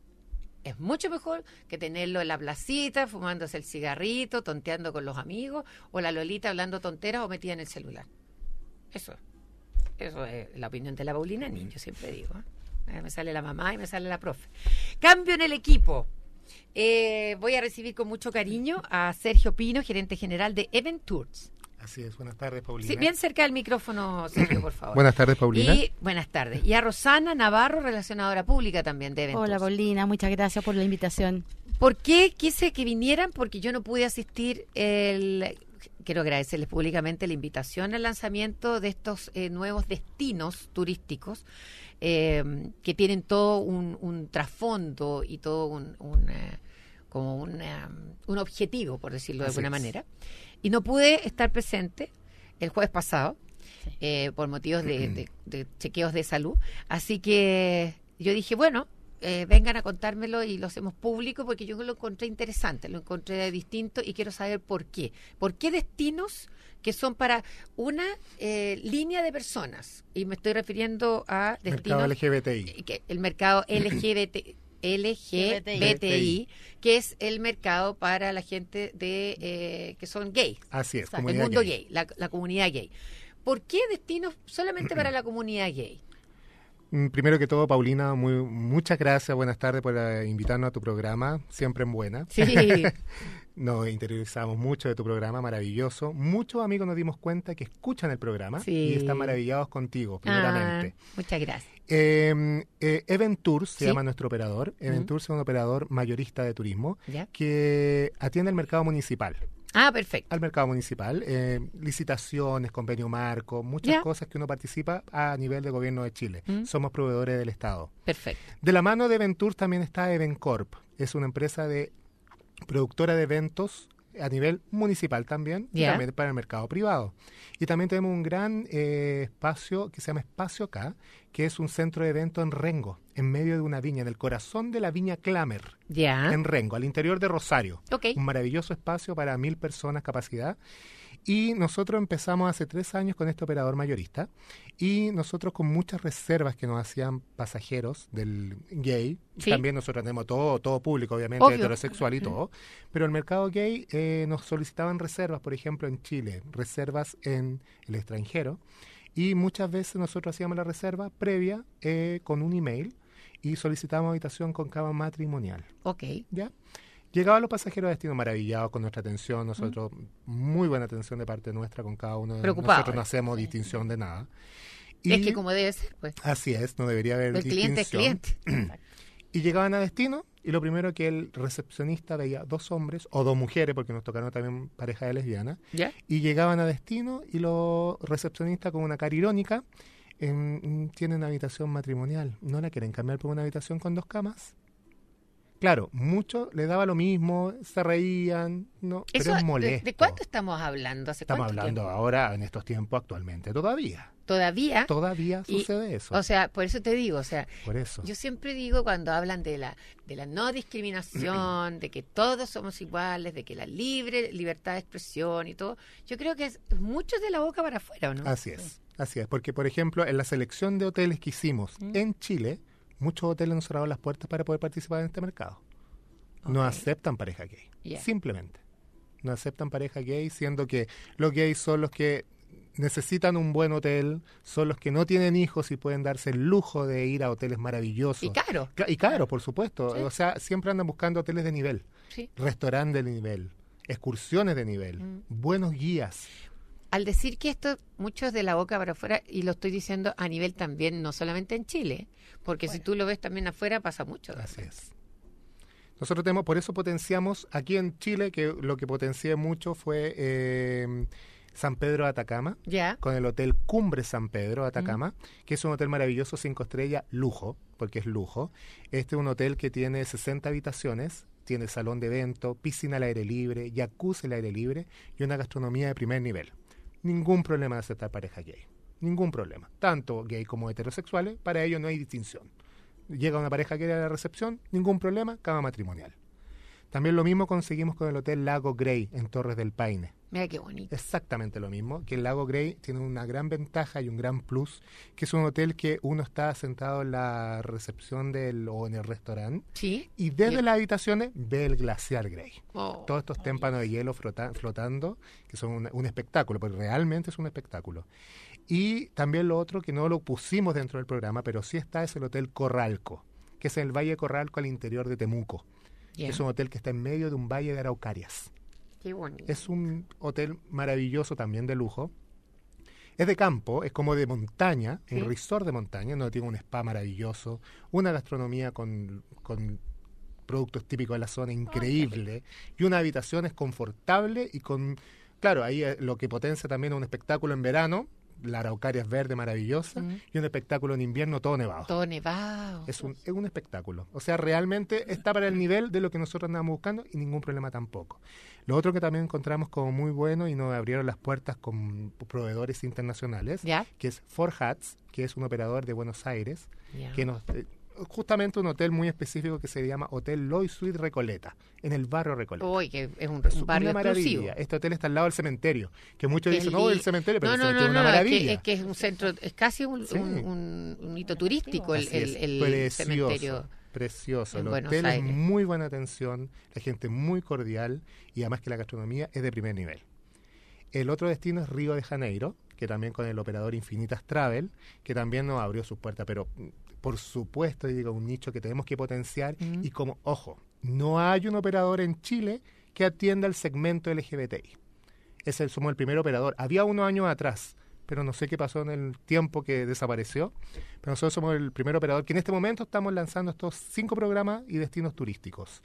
B: Es mucho mejor que tenerlo en la placita, fumándose el cigarrito, tonteando con los amigos, o la Lolita hablando tonteras o metida en el celular. Eso, eso es la opinión de la Paulina Nin, yo siempre digo, ¿eh? Me sale la mamá y me sale la profe. Cambio en el equipo. Eh, voy a recibir con mucho cariño a Sergio Pino, gerente general de Event Tours.
L: Así es, buenas tardes, Paulina.
B: Sí, bien cerca del micrófono, Sergio, por favor.
L: Buenas tardes, Paulina.
B: Y buenas tardes. Y a Rosana Navarro, relacionadora pública también de Event
M: Hola,
B: Tours.
M: Paulina, muchas gracias por la invitación.
B: ¿Por qué quise que vinieran? Porque yo no pude asistir el... Quiero agradecerles públicamente la invitación al lanzamiento de estos eh, nuevos destinos turísticos eh, que tienen todo un, un trasfondo y todo un, un eh, como una, un objetivo, por decirlo de
L: Así
B: alguna
L: es.
B: manera. Y no pude estar presente el jueves pasado eh, por motivos de, de, de chequeos de salud. Así que yo dije, bueno, eh, vengan a contármelo y lo hacemos público porque yo lo encontré interesante, lo encontré distinto y quiero saber por qué. ¿Por qué destinos que son para una eh, línea de personas? Y me estoy refiriendo a destinos...
L: Mercado L G B T I.
B: Que el mercado L G B T L G B T I, que es el mercado para la gente de eh, que son gays.
L: Así es,
B: El
L: comunidad
B: mundo
L: gay.
B: gay, la, la comunidad gay. ¿Por qué destinos solamente para la comunidad gay?
L: Mm, Primero que todo, Paulina, muy, muchas gracias, buenas tardes por eh, invitarnos a tu programa, Siempre en Buena.
B: Sí.
L: Nos interiorizamos mucho de tu programa, maravilloso. Muchos amigos nos dimos cuenta que escuchan el programa
B: Sí.
L: y están maravillados contigo, primeramente.
B: Ah, muchas gracias.
L: Eh, eh, Event Tours se
B: Sí.
L: llama nuestro operador. Event
B: Ujú.
L: Tours es un operador mayorista de turismo
B: ¿Ya?
L: que atiende al mercado municipal.
B: Ah, perfecto.
L: Al mercado municipal, eh, licitaciones, convenio marco, muchas
B: Ya.
L: cosas que uno participa a nivel de gobierno de Chile.
B: Mm.
L: Somos proveedores del Estado.
B: Perfecto.
L: De la mano de Event Tours también está Eventcorp. Es una empresa de productora de eventos a nivel municipal también y
B: Ya.
L: también para el mercado privado. Y también tenemos un gran eh, espacio que se llama Espacio K, que es un centro de eventos en Rengo, en medio de una viña, en el corazón de la viña Clamer,
B: Ya.
L: en Rengo, al interior de Rosario.
B: Ok.
L: Un maravilloso espacio para mil personas capacidad. Y nosotros empezamos hace tres años con este operador mayorista y nosotros con muchas reservas que nos hacían pasajeros del gay.
B: Sí.
L: También nosotros tenemos todo, todo público, obviamente,
B: Obvio.
L: heterosexual y todo. Pero el mercado gay eh, nos solicitaban reservas, por ejemplo, en Chile, reservas en el extranjero. Y muchas veces nosotros hacíamos la reserva previa eh, con un email y solicitábamos habitación con cama matrimonial.
B: Ok.
L: ¿Ya? Llegaban los pasajeros a destino maravillados con nuestra atención, nosotros, muy buena atención de parte nuestra con cada uno de
B: Preocupados.
L: nosotros, no hacemos distinción de nada.
B: Es que como debe ser, pues.
L: Así es, no debería haber
B: El cliente es
L: distinción.
B: cliente.
L: Y llegaban a destino y lo primero que el recepcionista veía dos hombres o dos mujeres, porque nos tocaron también pareja de lesbianas,
B: ¿Ya?
L: y llegaban a destino y los recepcionistas con una cara irónica em, tienen una habitación matrimonial, ¿no la quieren cambiar por una habitación con dos camas? Claro, muchos le daba lo mismo, se reían, no,
B: Eso,
L: pero es
B: ¿de,
L: molesto.
B: ¿De cuánto estamos hablando? ¿Hace
L: Estamos
B: cuánto
L: hablando
B: tiempo?
L: ahora, en estos tiempos, actualmente, todavía.
B: Todavía.
L: Todavía
B: Y,
L: sucede eso.
B: O sea, por eso te digo, o sea,
L: por eso.
B: yo siempre digo cuando hablan de la de la no discriminación, de que todos somos iguales, de que la libre libertad de expresión y todo, yo creo que es mucho de la boca para afuera, ¿o no?
L: Así es, así es, porque por ejemplo, en la selección de hoteles que hicimos
B: Mm.
L: en Chile, muchos hoteles nos cerraron las puertas para poder participar en este mercado. No
B: Ok.
L: aceptan pareja gay,
B: Ya.
L: simplemente. No aceptan pareja gay, siendo que los gays son los que necesitan un buen hotel, son los que no tienen hijos y pueden darse el lujo de ir a hoteles maravillosos.
B: Y caro.
L: Cla- Y caro, por supuesto.
B: Sí.
L: O sea, siempre andan buscando hoteles de nivel,
B: Sí.
L: restaurantes de nivel, excursiones de nivel,
B: Mm.
L: buenos guías.
B: al decir que esto, muchos de la boca para afuera, y lo estoy diciendo a nivel también, no solamente en Chile, porque bueno, si tú lo ves también afuera pasa mucho.
L: Así es. Nosotros tenemos, por eso potenciamos aquí en Chile, que lo que potencié mucho fue eh, San Pedro de Atacama,
B: ¿Ya?
L: con el Hotel Cumbre San Pedro de Atacama, mm. que es un hotel maravilloso, cinco estrellas, lujo, porque es lujo. Este es un hotel que tiene sesenta habitaciones, tiene salón de evento, piscina al aire libre, jacuzzi al aire libre y una gastronomía de primer nivel. Ningún problema de aceptar pareja gay, ningún problema. Tanto gay como heterosexuales, para ellos no hay distinción. Llega una pareja gay a la recepción, ningún problema, cama matrimonial. También lo mismo conseguimos con el Hotel Lago Grey en Torres del Paine.
B: Mira qué bonito.
L: Exactamente lo mismo, que el Lago Grey tiene una gran ventaja y un gran plus, que es un hotel que uno está sentado en la recepción del o en el restaurante,
B: ¿sí?
L: Y desde
B: Bien.
L: las habitaciones ve el glaciar Grey.
B: Oh,
L: Todos estos témpanos de hielo flota, flotando, que son un, un espectáculo, porque realmente es un espectáculo. Y también lo otro que no lo pusimos dentro del programa, pero sí está, es el Hotel Corralco, que es en el Valle Corralco al interior de Temuco. Yeah. Es un hotel que está en medio de un valle de araucarias.
B: Qué bonito.
L: Es un hotel maravilloso también de lujo. Es de campo, es como de montaña, ¿sí? Un resort de montaña, no tiene un spa maravilloso, una gastronomía con, con productos típicos de la zona increíble, oh, y una habitación es confortable y con, claro, ahí lo que potencia también es un espectáculo en verano, la araucaria es verde maravillosa, mm. y un espectáculo en invierno todo nevado.
B: Todo nevado.
L: Es un, es un espectáculo. O sea, realmente está para el nivel de lo que nosotros andamos buscando y ningún problema tampoco. Lo otro que también encontramos como muy bueno y nos abrieron las puertas con proveedores internacionales,
B: ¿ya?
L: Que es Four Hats, que es un operador de Buenos Aires,
B: ¿ya?
L: Que nos... Eh, justamente un hotel muy específico que se llama Hotel Loy Suite Recoleta, en el barrio Recoleta.
B: Uy, que es un,
L: es
B: un barrio
L: una
B: exclusivo.
L: maravilla. Este hotel está al lado del cementerio, que muchos
B: que
L: dicen,
B: el,
L: no, el cementerio, pero
B: no,
L: el
B: no,
L: cementerio
B: no,
L: es una
B: no,
L: maravilla.
B: Es que, es que es un centro, es casi un,
L: sí.
B: un, un, un hito turístico el, el, el
L: precioso,
B: cementerio.
L: Precioso,
B: el
L: Buenos hotel Aires. Es muy buena atención, la gente muy cordial y además que la gastronomía es de primer nivel. El otro destino es Río de Janeiro, que también con el operador Infinitas Travel, que también nos abrió sus puertas, pero por supuesto, digo, un nicho que tenemos que potenciar mm. y como, ojo, no hay un operador en Chile que atienda el segmento L G B T I. Es el, somos el primer operador. Había unos años atrás, pero no sé qué pasó en el tiempo que desapareció, pero nosotros somos el primer operador que en este momento estamos lanzando estos cinco programas y destinos turísticos.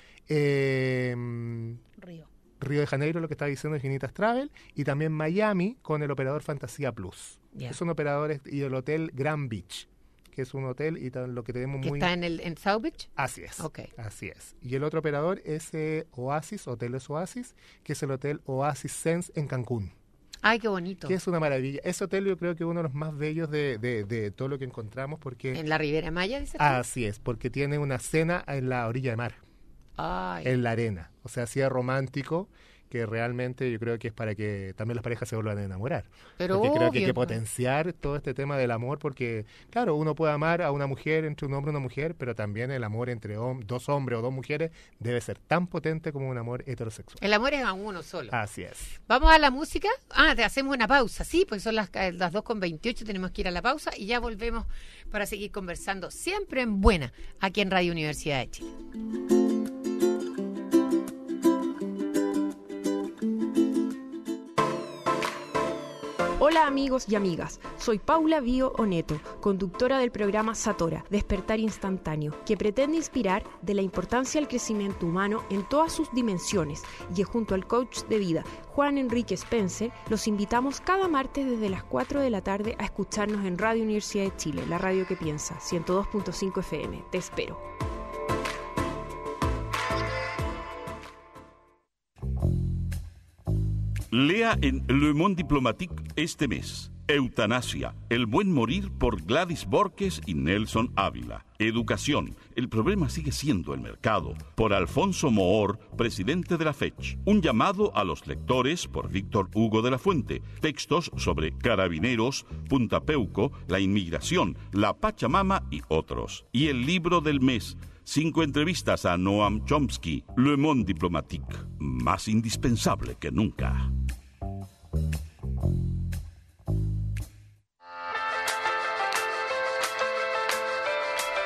L: Eh,
M: Río.
L: Río de Janeiro, lo que está diciendo Infinitas Travel, y también Miami con el operador Fantasía Plus. Yeah. Es un operador, y el hotel Grand Beach, que es un hotel y tal, lo que tenemos
B: ¿Que
L: muy...
B: está en el en South Beach?
L: Así es,
B: okay.
L: Así es. Y el otro operador es eh, Oasis, Hoteles Oasis, que es el hotel Oasis Sense en Cancún.
B: ¡Ay, qué bonito!
L: Que es una maravilla. Ese hotel yo creo que es uno de los más bellos de, de, de todo lo que encontramos porque...
B: ¿En la Riviera Maya, dices tú?
L: Así es, porque tiene una cena en la orilla de mar.
B: Ay.
L: En la arena. O sea, así es romántico, que realmente yo creo que es para que también las parejas se vuelvan a enamorar.
B: Pero
L: porque
B: obvio,
L: creo que hay que potenciar todo este tema del amor, porque, claro, uno puede amar a una mujer entre un hombre y una mujer, pero también el amor entre hom- dos hombres o dos mujeres debe ser tan potente como un amor heterosexual.
B: El amor es a uno solo.
L: Así es.
B: ¿Vamos a la música? Ah, te hacemos una pausa, sí, pues son las, las dos con veintiocho, tenemos que ir a la pausa y ya volvemos para seguir conversando siempre en Buena, aquí en Radio Universidad de Chile.
N: Hola amigos y amigas, soy Paula Bio Oneto, conductora del programa Satora, Despertar Instantáneo, que pretende inspirar de la importancia del crecimiento humano en todas sus dimensiones y que junto al coach de vida Juan Enrique Spencer los invitamos cada martes desde las cuatro de la tarde a escucharnos en Radio Universidad de Chile, la radio que piensa, ciento dos punto cinco F M. Te espero.
A: Lea en Le Monde Diplomatique este mes. Eutanasia, el buen morir por Gladys Borges y Nelson Ávila. Educación, el problema sigue siendo el mercado, por Alfonso Moor, presidente de la Fech. Un llamado a los lectores por Víctor Hugo de la Fuente. Textos sobre carabineros, Punta Peuco, la inmigración, la Pachamama y otros. Y el libro del mes. Cinco entrevistas a Noam Chomsky. Le Monde Diplomatique, más indispensable que nunca.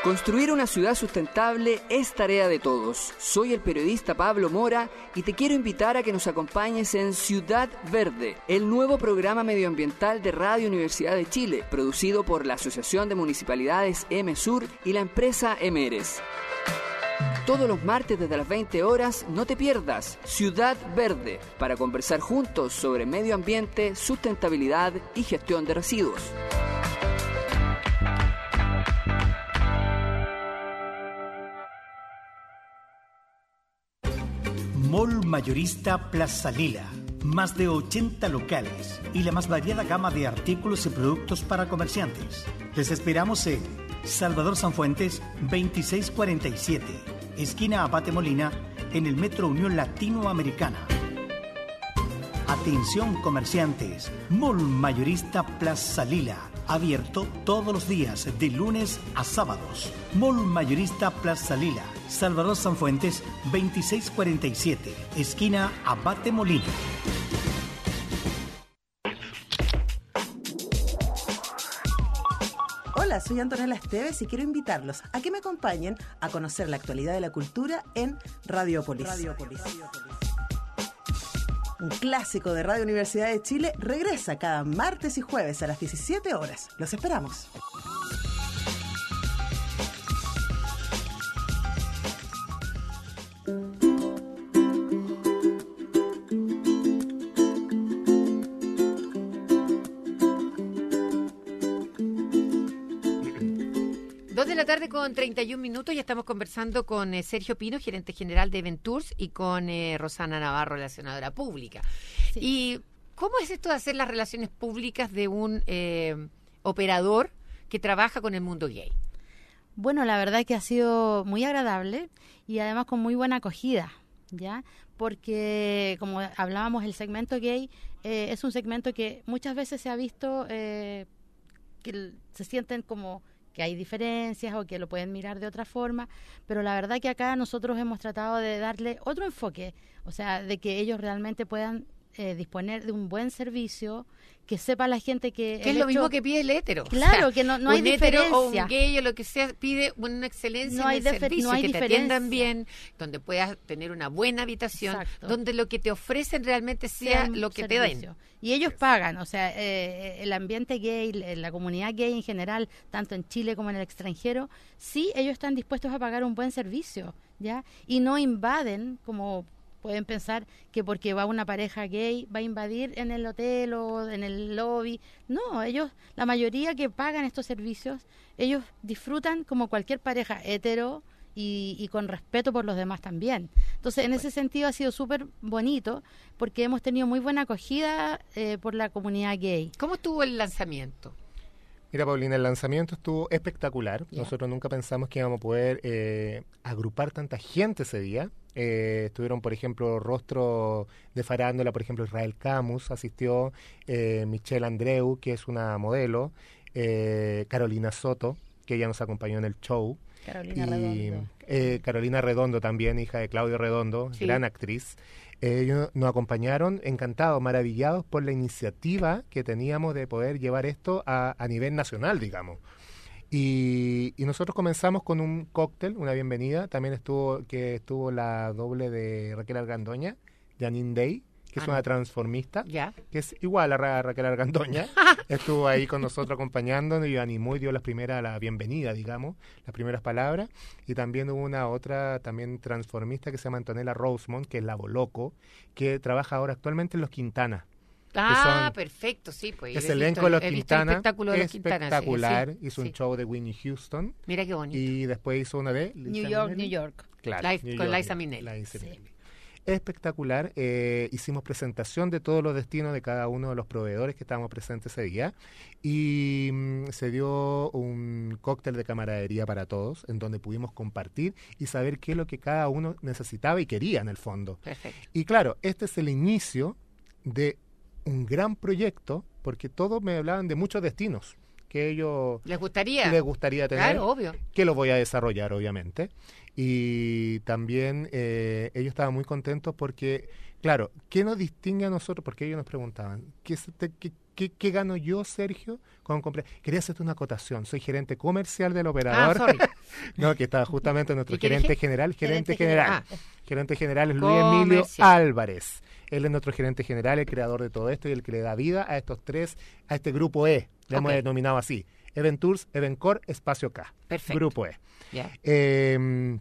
O: Construir una ciudad sustentable es tarea de todos. Soy el periodista Pablo Mora y te quiero invitar a que nos acompañes en Ciudad Verde, el nuevo programa medioambiental de Radio Universidad de Chile, producido por la Asociación de Municipalidades EMESUR y la empresa Emeres. Todos los martes desde las veinte horas, no te pierdas Ciudad Verde, para conversar juntos sobre medio ambiente, sustentabilidad y gestión de residuos.
P: Mall Mayorista Plaza Lila. Más de ochenta locales y la más variada gama de artículos y productos para comerciantes. Les esperamos en Salvador Sanfuentes veintiséis cuarenta y siete, esquina Abate Molina, en el Metro Unión Latinoamericana. Atención comerciantes, Mall Mayorista Plaza Lila, abierto todos los días de lunes a sábados. Mall Mayorista Plaza Lila, Salvador Sanfuentes veintiséis cuarenta y siete, esquina Abate Molina.
Q: Hola, soy Antonella Esteves y quiero invitarlos a que me acompañen a conocer la actualidad de la cultura en Radiopolis. Radiopolis. Un clásico de Radio Universidad de Chile regresa cada martes y jueves a las diecisiete horas. Los esperamos.
B: Dos de la tarde con treinta y un minutos, ya estamos conversando con eh, Sergio Pino, gerente general de Ventours, y con eh, Rosana Navarro, relacionadora pública. Sí. ¿Y cómo es esto de hacer las relaciones públicas de un eh, operador que trabaja con el mundo gay?
M: Bueno, la verdad es que ha sido muy agradable y además con muy buena acogida, ¿ya? Porque, como hablábamos, el segmento gay eh, es un segmento que muchas veces se ha visto eh, que se sienten como que hay diferencias o que lo pueden mirar de otra forma, pero la verdad que acá nosotros hemos tratado de darle otro enfoque, o sea, de que ellos realmente puedan eh, disponer de un buen servicio, que sepa la gente que...
B: Que es lo hecho, mismo que pide el hétero.
M: Claro, o sea, que no, no hay
B: diferencia.
M: diferencia.
B: O un gay o lo que sea, pide una excelencia
M: no
B: en el
M: hay
B: servicio,
M: no hay
B: que
M: diferencia.
B: te atiendan bien, donde puedas tener una buena habitación, exacto, donde lo que te ofrecen realmente sea, sea lo que servicio. Te den.
M: Y ellos pagan, o sea, eh, el ambiente gay, la comunidad gay en general, tanto en Chile como en el extranjero, sí, ellos están dispuestos a pagar un buen servicio, ¿ya? Y no invaden, como pueden pensar que porque va una pareja gay va a invadir en el hotel o en el lobby. No, ellos, la mayoría que pagan estos servicios, ellos disfrutan como cualquier pareja hetero y, y con respeto por los demás también. Entonces, en ese sentido ha sido súper bonito porque hemos tenido muy buena acogida eh, por la comunidad gay.
B: ¿Cómo estuvo el lanzamiento?
L: Mira, Paulina, el lanzamiento estuvo espectacular. Yeah. Nosotros nunca pensamos que íbamos a poder eh, agrupar tanta gente ese día. Eh, estuvieron, por ejemplo, rostros de farándula, por ejemplo, Israel Camus asistió, eh, Michelle Andreu, que es una modelo, eh, Carolina Soto, que ella nos acompañó en el show.
M: Carolina
L: y,
M: Redondo.
L: Eh, Carolina Redondo también, hija de Claudio Redondo, sí, gran actriz. Eh, ellos nos acompañaron encantados, maravillados por la iniciativa que teníamos de poder llevar esto a, a nivel nacional, digamos. Y, y nosotros comenzamos con un cóctel, una bienvenida. También estuvo que estuvo la doble de Raquel Argandoña, Janine Day, que ah, es una transformista,
B: ¿ya?
L: Que es igual a Ra Raquel Argandoña. Estuvo ahí con nosotros acompañándonos y animó y dio las primeras, la bienvenida, digamos, las primeras palabras. Y también hubo una otra también transformista que se llama Antonella Rosemont, que es la Boloco, que trabaja ahora actualmente en Los Quintana.
B: Ah,
L: son,
B: perfecto, sí. Pues,
L: ese elenco de Los Quintana,
B: espectáculo de los
L: espectacular.
B: Quintana, sí,
L: hizo
B: sí.
L: un show de Whitney Houston.
B: Mira qué bonito.
L: Y después hizo una de...
M: New York, Minnelli. New York.
L: Claro,
B: Life,
L: New
B: con
L: York,
B: Liza Minnelli.
L: Liza
B: sí.
L: Minnelli. Espectacular. Eh, hicimos presentación de todos los destinos de cada uno de los proveedores que estábamos presentes ese día. Y mm, se dio un cóctel de camaradería para todos, en donde pudimos compartir y saber qué es lo que cada uno necesitaba y quería en el fondo.
B: Perfecto.
L: Y claro, este es el inicio de un gran proyecto, porque todos me hablaban de muchos destinos que ellos
B: les gustaría
L: les gustaría tener,
B: claro, obvio,
L: que lo voy a desarrollar obviamente. Y también eh, ellos estaban muy contentos porque, claro, ¿qué nos distingue a nosotros? Porque ellos nos preguntaban, ¿qué, te, qué, ¿qué, qué gano yo, Sergio? Con comprar? Quería hacerte una acotación. Soy gerente comercial del operador.
B: Ah, sorry.
L: No, que está justamente nuestro
B: ¿Y qué
L: gerente
B: dije?
L: general. Gerente,
B: Gerente
L: general.
B: general. Ah.
L: Gerente general es Luis Emilio
B: Comercial.
L: Álvarez. Él es nuestro gerente general, el creador de todo esto y el que le da vida a estos tres, a este grupo E. Le hemos
B: Ok.
L: denominado así. Eventours, Evencore, Espacio K.
B: Perfecto.
L: Grupo E.
B: Ya.
L: Eh,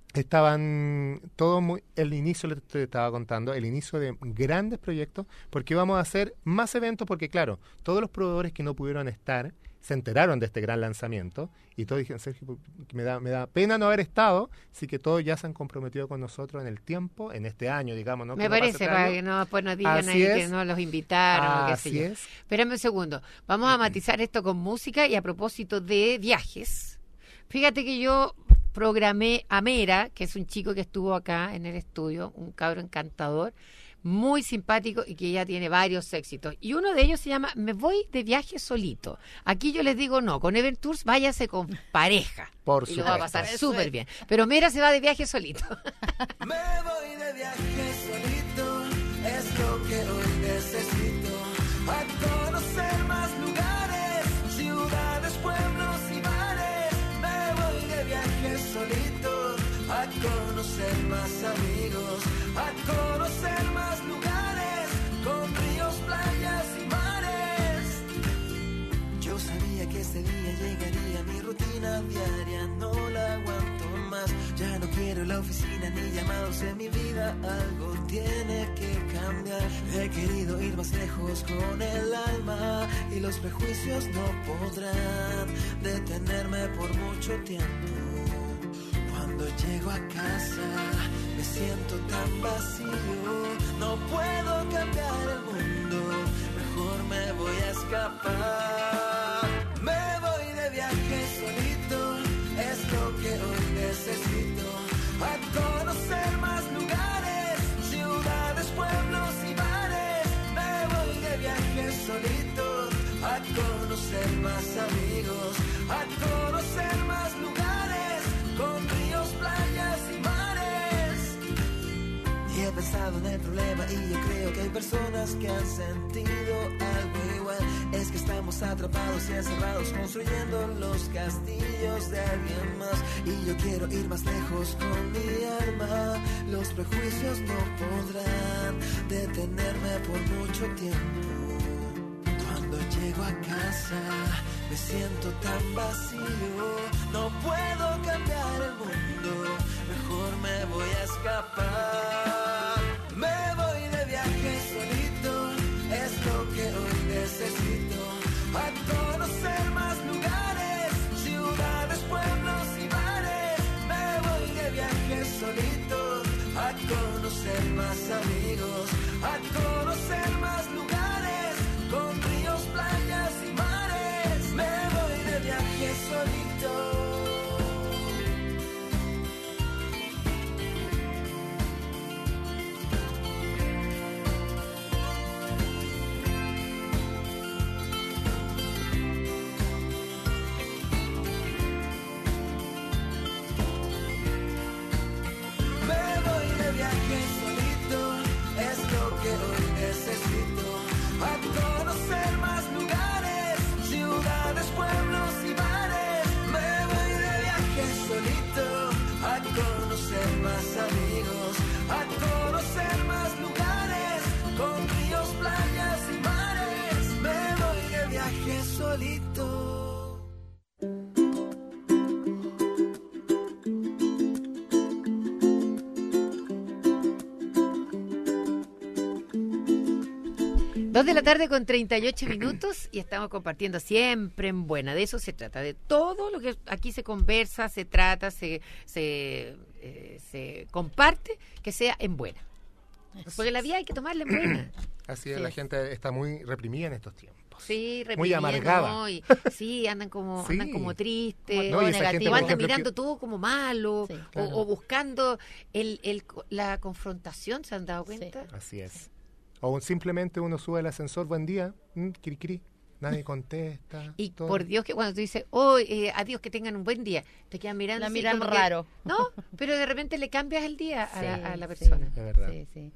L: estaban todo muy, el inicio, le te estaba contando, el inicio de grandes proyectos, porque vamos a hacer más eventos, porque claro, todos los proveedores que no pudieron estar se enteraron de este gran lanzamiento y todos dijeron, Sergio, me da, me da pena no haber estado, así que todos ya se han comprometido con nosotros en el tiempo, en este año, digamos, ¿no?
B: Me
L: Que no pase
B: parece,
L: este
B: para
L: año.
B: que no, después nos digan
L: Así
B: ahí que
L: es.
B: no los invitaron o qué sé
L: Así
B: yo.
L: es.
B: Espérame un segundo. Vamos a matizar esto con música y a propósito de viajes. Fíjate que yo programé a Mera, que es un chico que estuvo acá en el estudio, un cabro encantador, muy simpático y que ya tiene varios éxitos. Y uno de ellos se llama Me voy de viaje solito. Aquí yo les digo no, con Evertours váyase con pareja.
L: Por
B: y lo va a
L: supuesto.
B: pasar
L: Eso
B: súper
L: es.
B: bien. Pero Mera se va de viaje solito.
F: Me voy de viaje solito, es lo que hoy necesito. A conocer más lugares, ciudades, pueblos y mares. Me voy de viaje solito, a conocer más amigos, a conocer más lugares, con ríos, playas y mares. Yo sabía que ese día llegaría, mi rutina diaria no la aguanto más. Ya no quiero la oficina ni llamados en mi vida, algo tiene que cambiar. He querido ir más lejos con el alma y los prejuicios no podrán detenerme por mucho tiempo. Cuando llego a casa me siento tan vacío, no puedo cambiar el mundo, mejor me voy a escapar. Me voy de viaje solito, es lo que hoy necesito. A conocer más lugares, ciudades, pueblos y mares. Me voy de viaje solito, a conocer más amigos, a conocer más lugares, con ríos, playas y mares. Y he pensado en el problema y yo creo que hay personas que han sentido algo igual. Es que estamos atrapados y encerrados construyendo los castillos de alguien más. Y yo quiero ir más lejos con mi alma. Los prejuicios no podrán detenerme por mucho tiempo. Cuando llego a casa me siento tan vacío, no puedo cambiar el mundo, mejor me voy a escapar. Me voy de viaje solito, es lo que hoy necesito. A conocer más lugares, ciudades, pueblos y mares. Me voy de viaje solito, a conocer más amigos, a conocer más lugares, con ríos, playas y mares. Me voy de viaje solito. Me voy de viaje solito, es lo que hoy necesito. A conocer más lugares, ciudades, pueblos y mares. Me voy de viaje solito, a conocer más amigos, a conocer más lugares, con ríos, playas y mares. Me voy de viaje solito.
B: Dos de la tarde con treinta y ocho minutos y estamos compartiendo siempre en buena. De eso se trata, de todo lo que aquí se conversa, se trata, se, se, eh, se comparte, que sea en buena. Porque la vida hay que tomarla en buena.
L: Así es,
B: Sí.
L: la gente está muy reprimida en estos tiempos.
B: Sí,
L: Muy
B: reprimiendo,
L: amargada.
B: ¿no? Y, sí, andan como,
L: Sí.
B: andan como tristes,
L: No, y esa gente,
B: negativos,
L: por
B: andan
L: ejemplo,
B: mirando
L: que-
B: todo como malo,
L: Sí,
B: o-
L: claro.
B: o, buscando el, el, la confrontación, ¿se han dado cuenta?
L: Así es. O simplemente uno sube al ascensor, buen día, mm, cri, cri, nadie contesta.
B: Y
L: todo.
B: por Dios que cuando tú dices, oh, eh, adiós, que tengan un buen día, te quedan mirando.
M: La
B: así
M: miran
B: como que-
M: raro.
B: no, pero de repente le cambias el día a, la,
M: Sí,
B: a la
M: sí,
B: persona.
L: De verdad.
M: Sí, sí.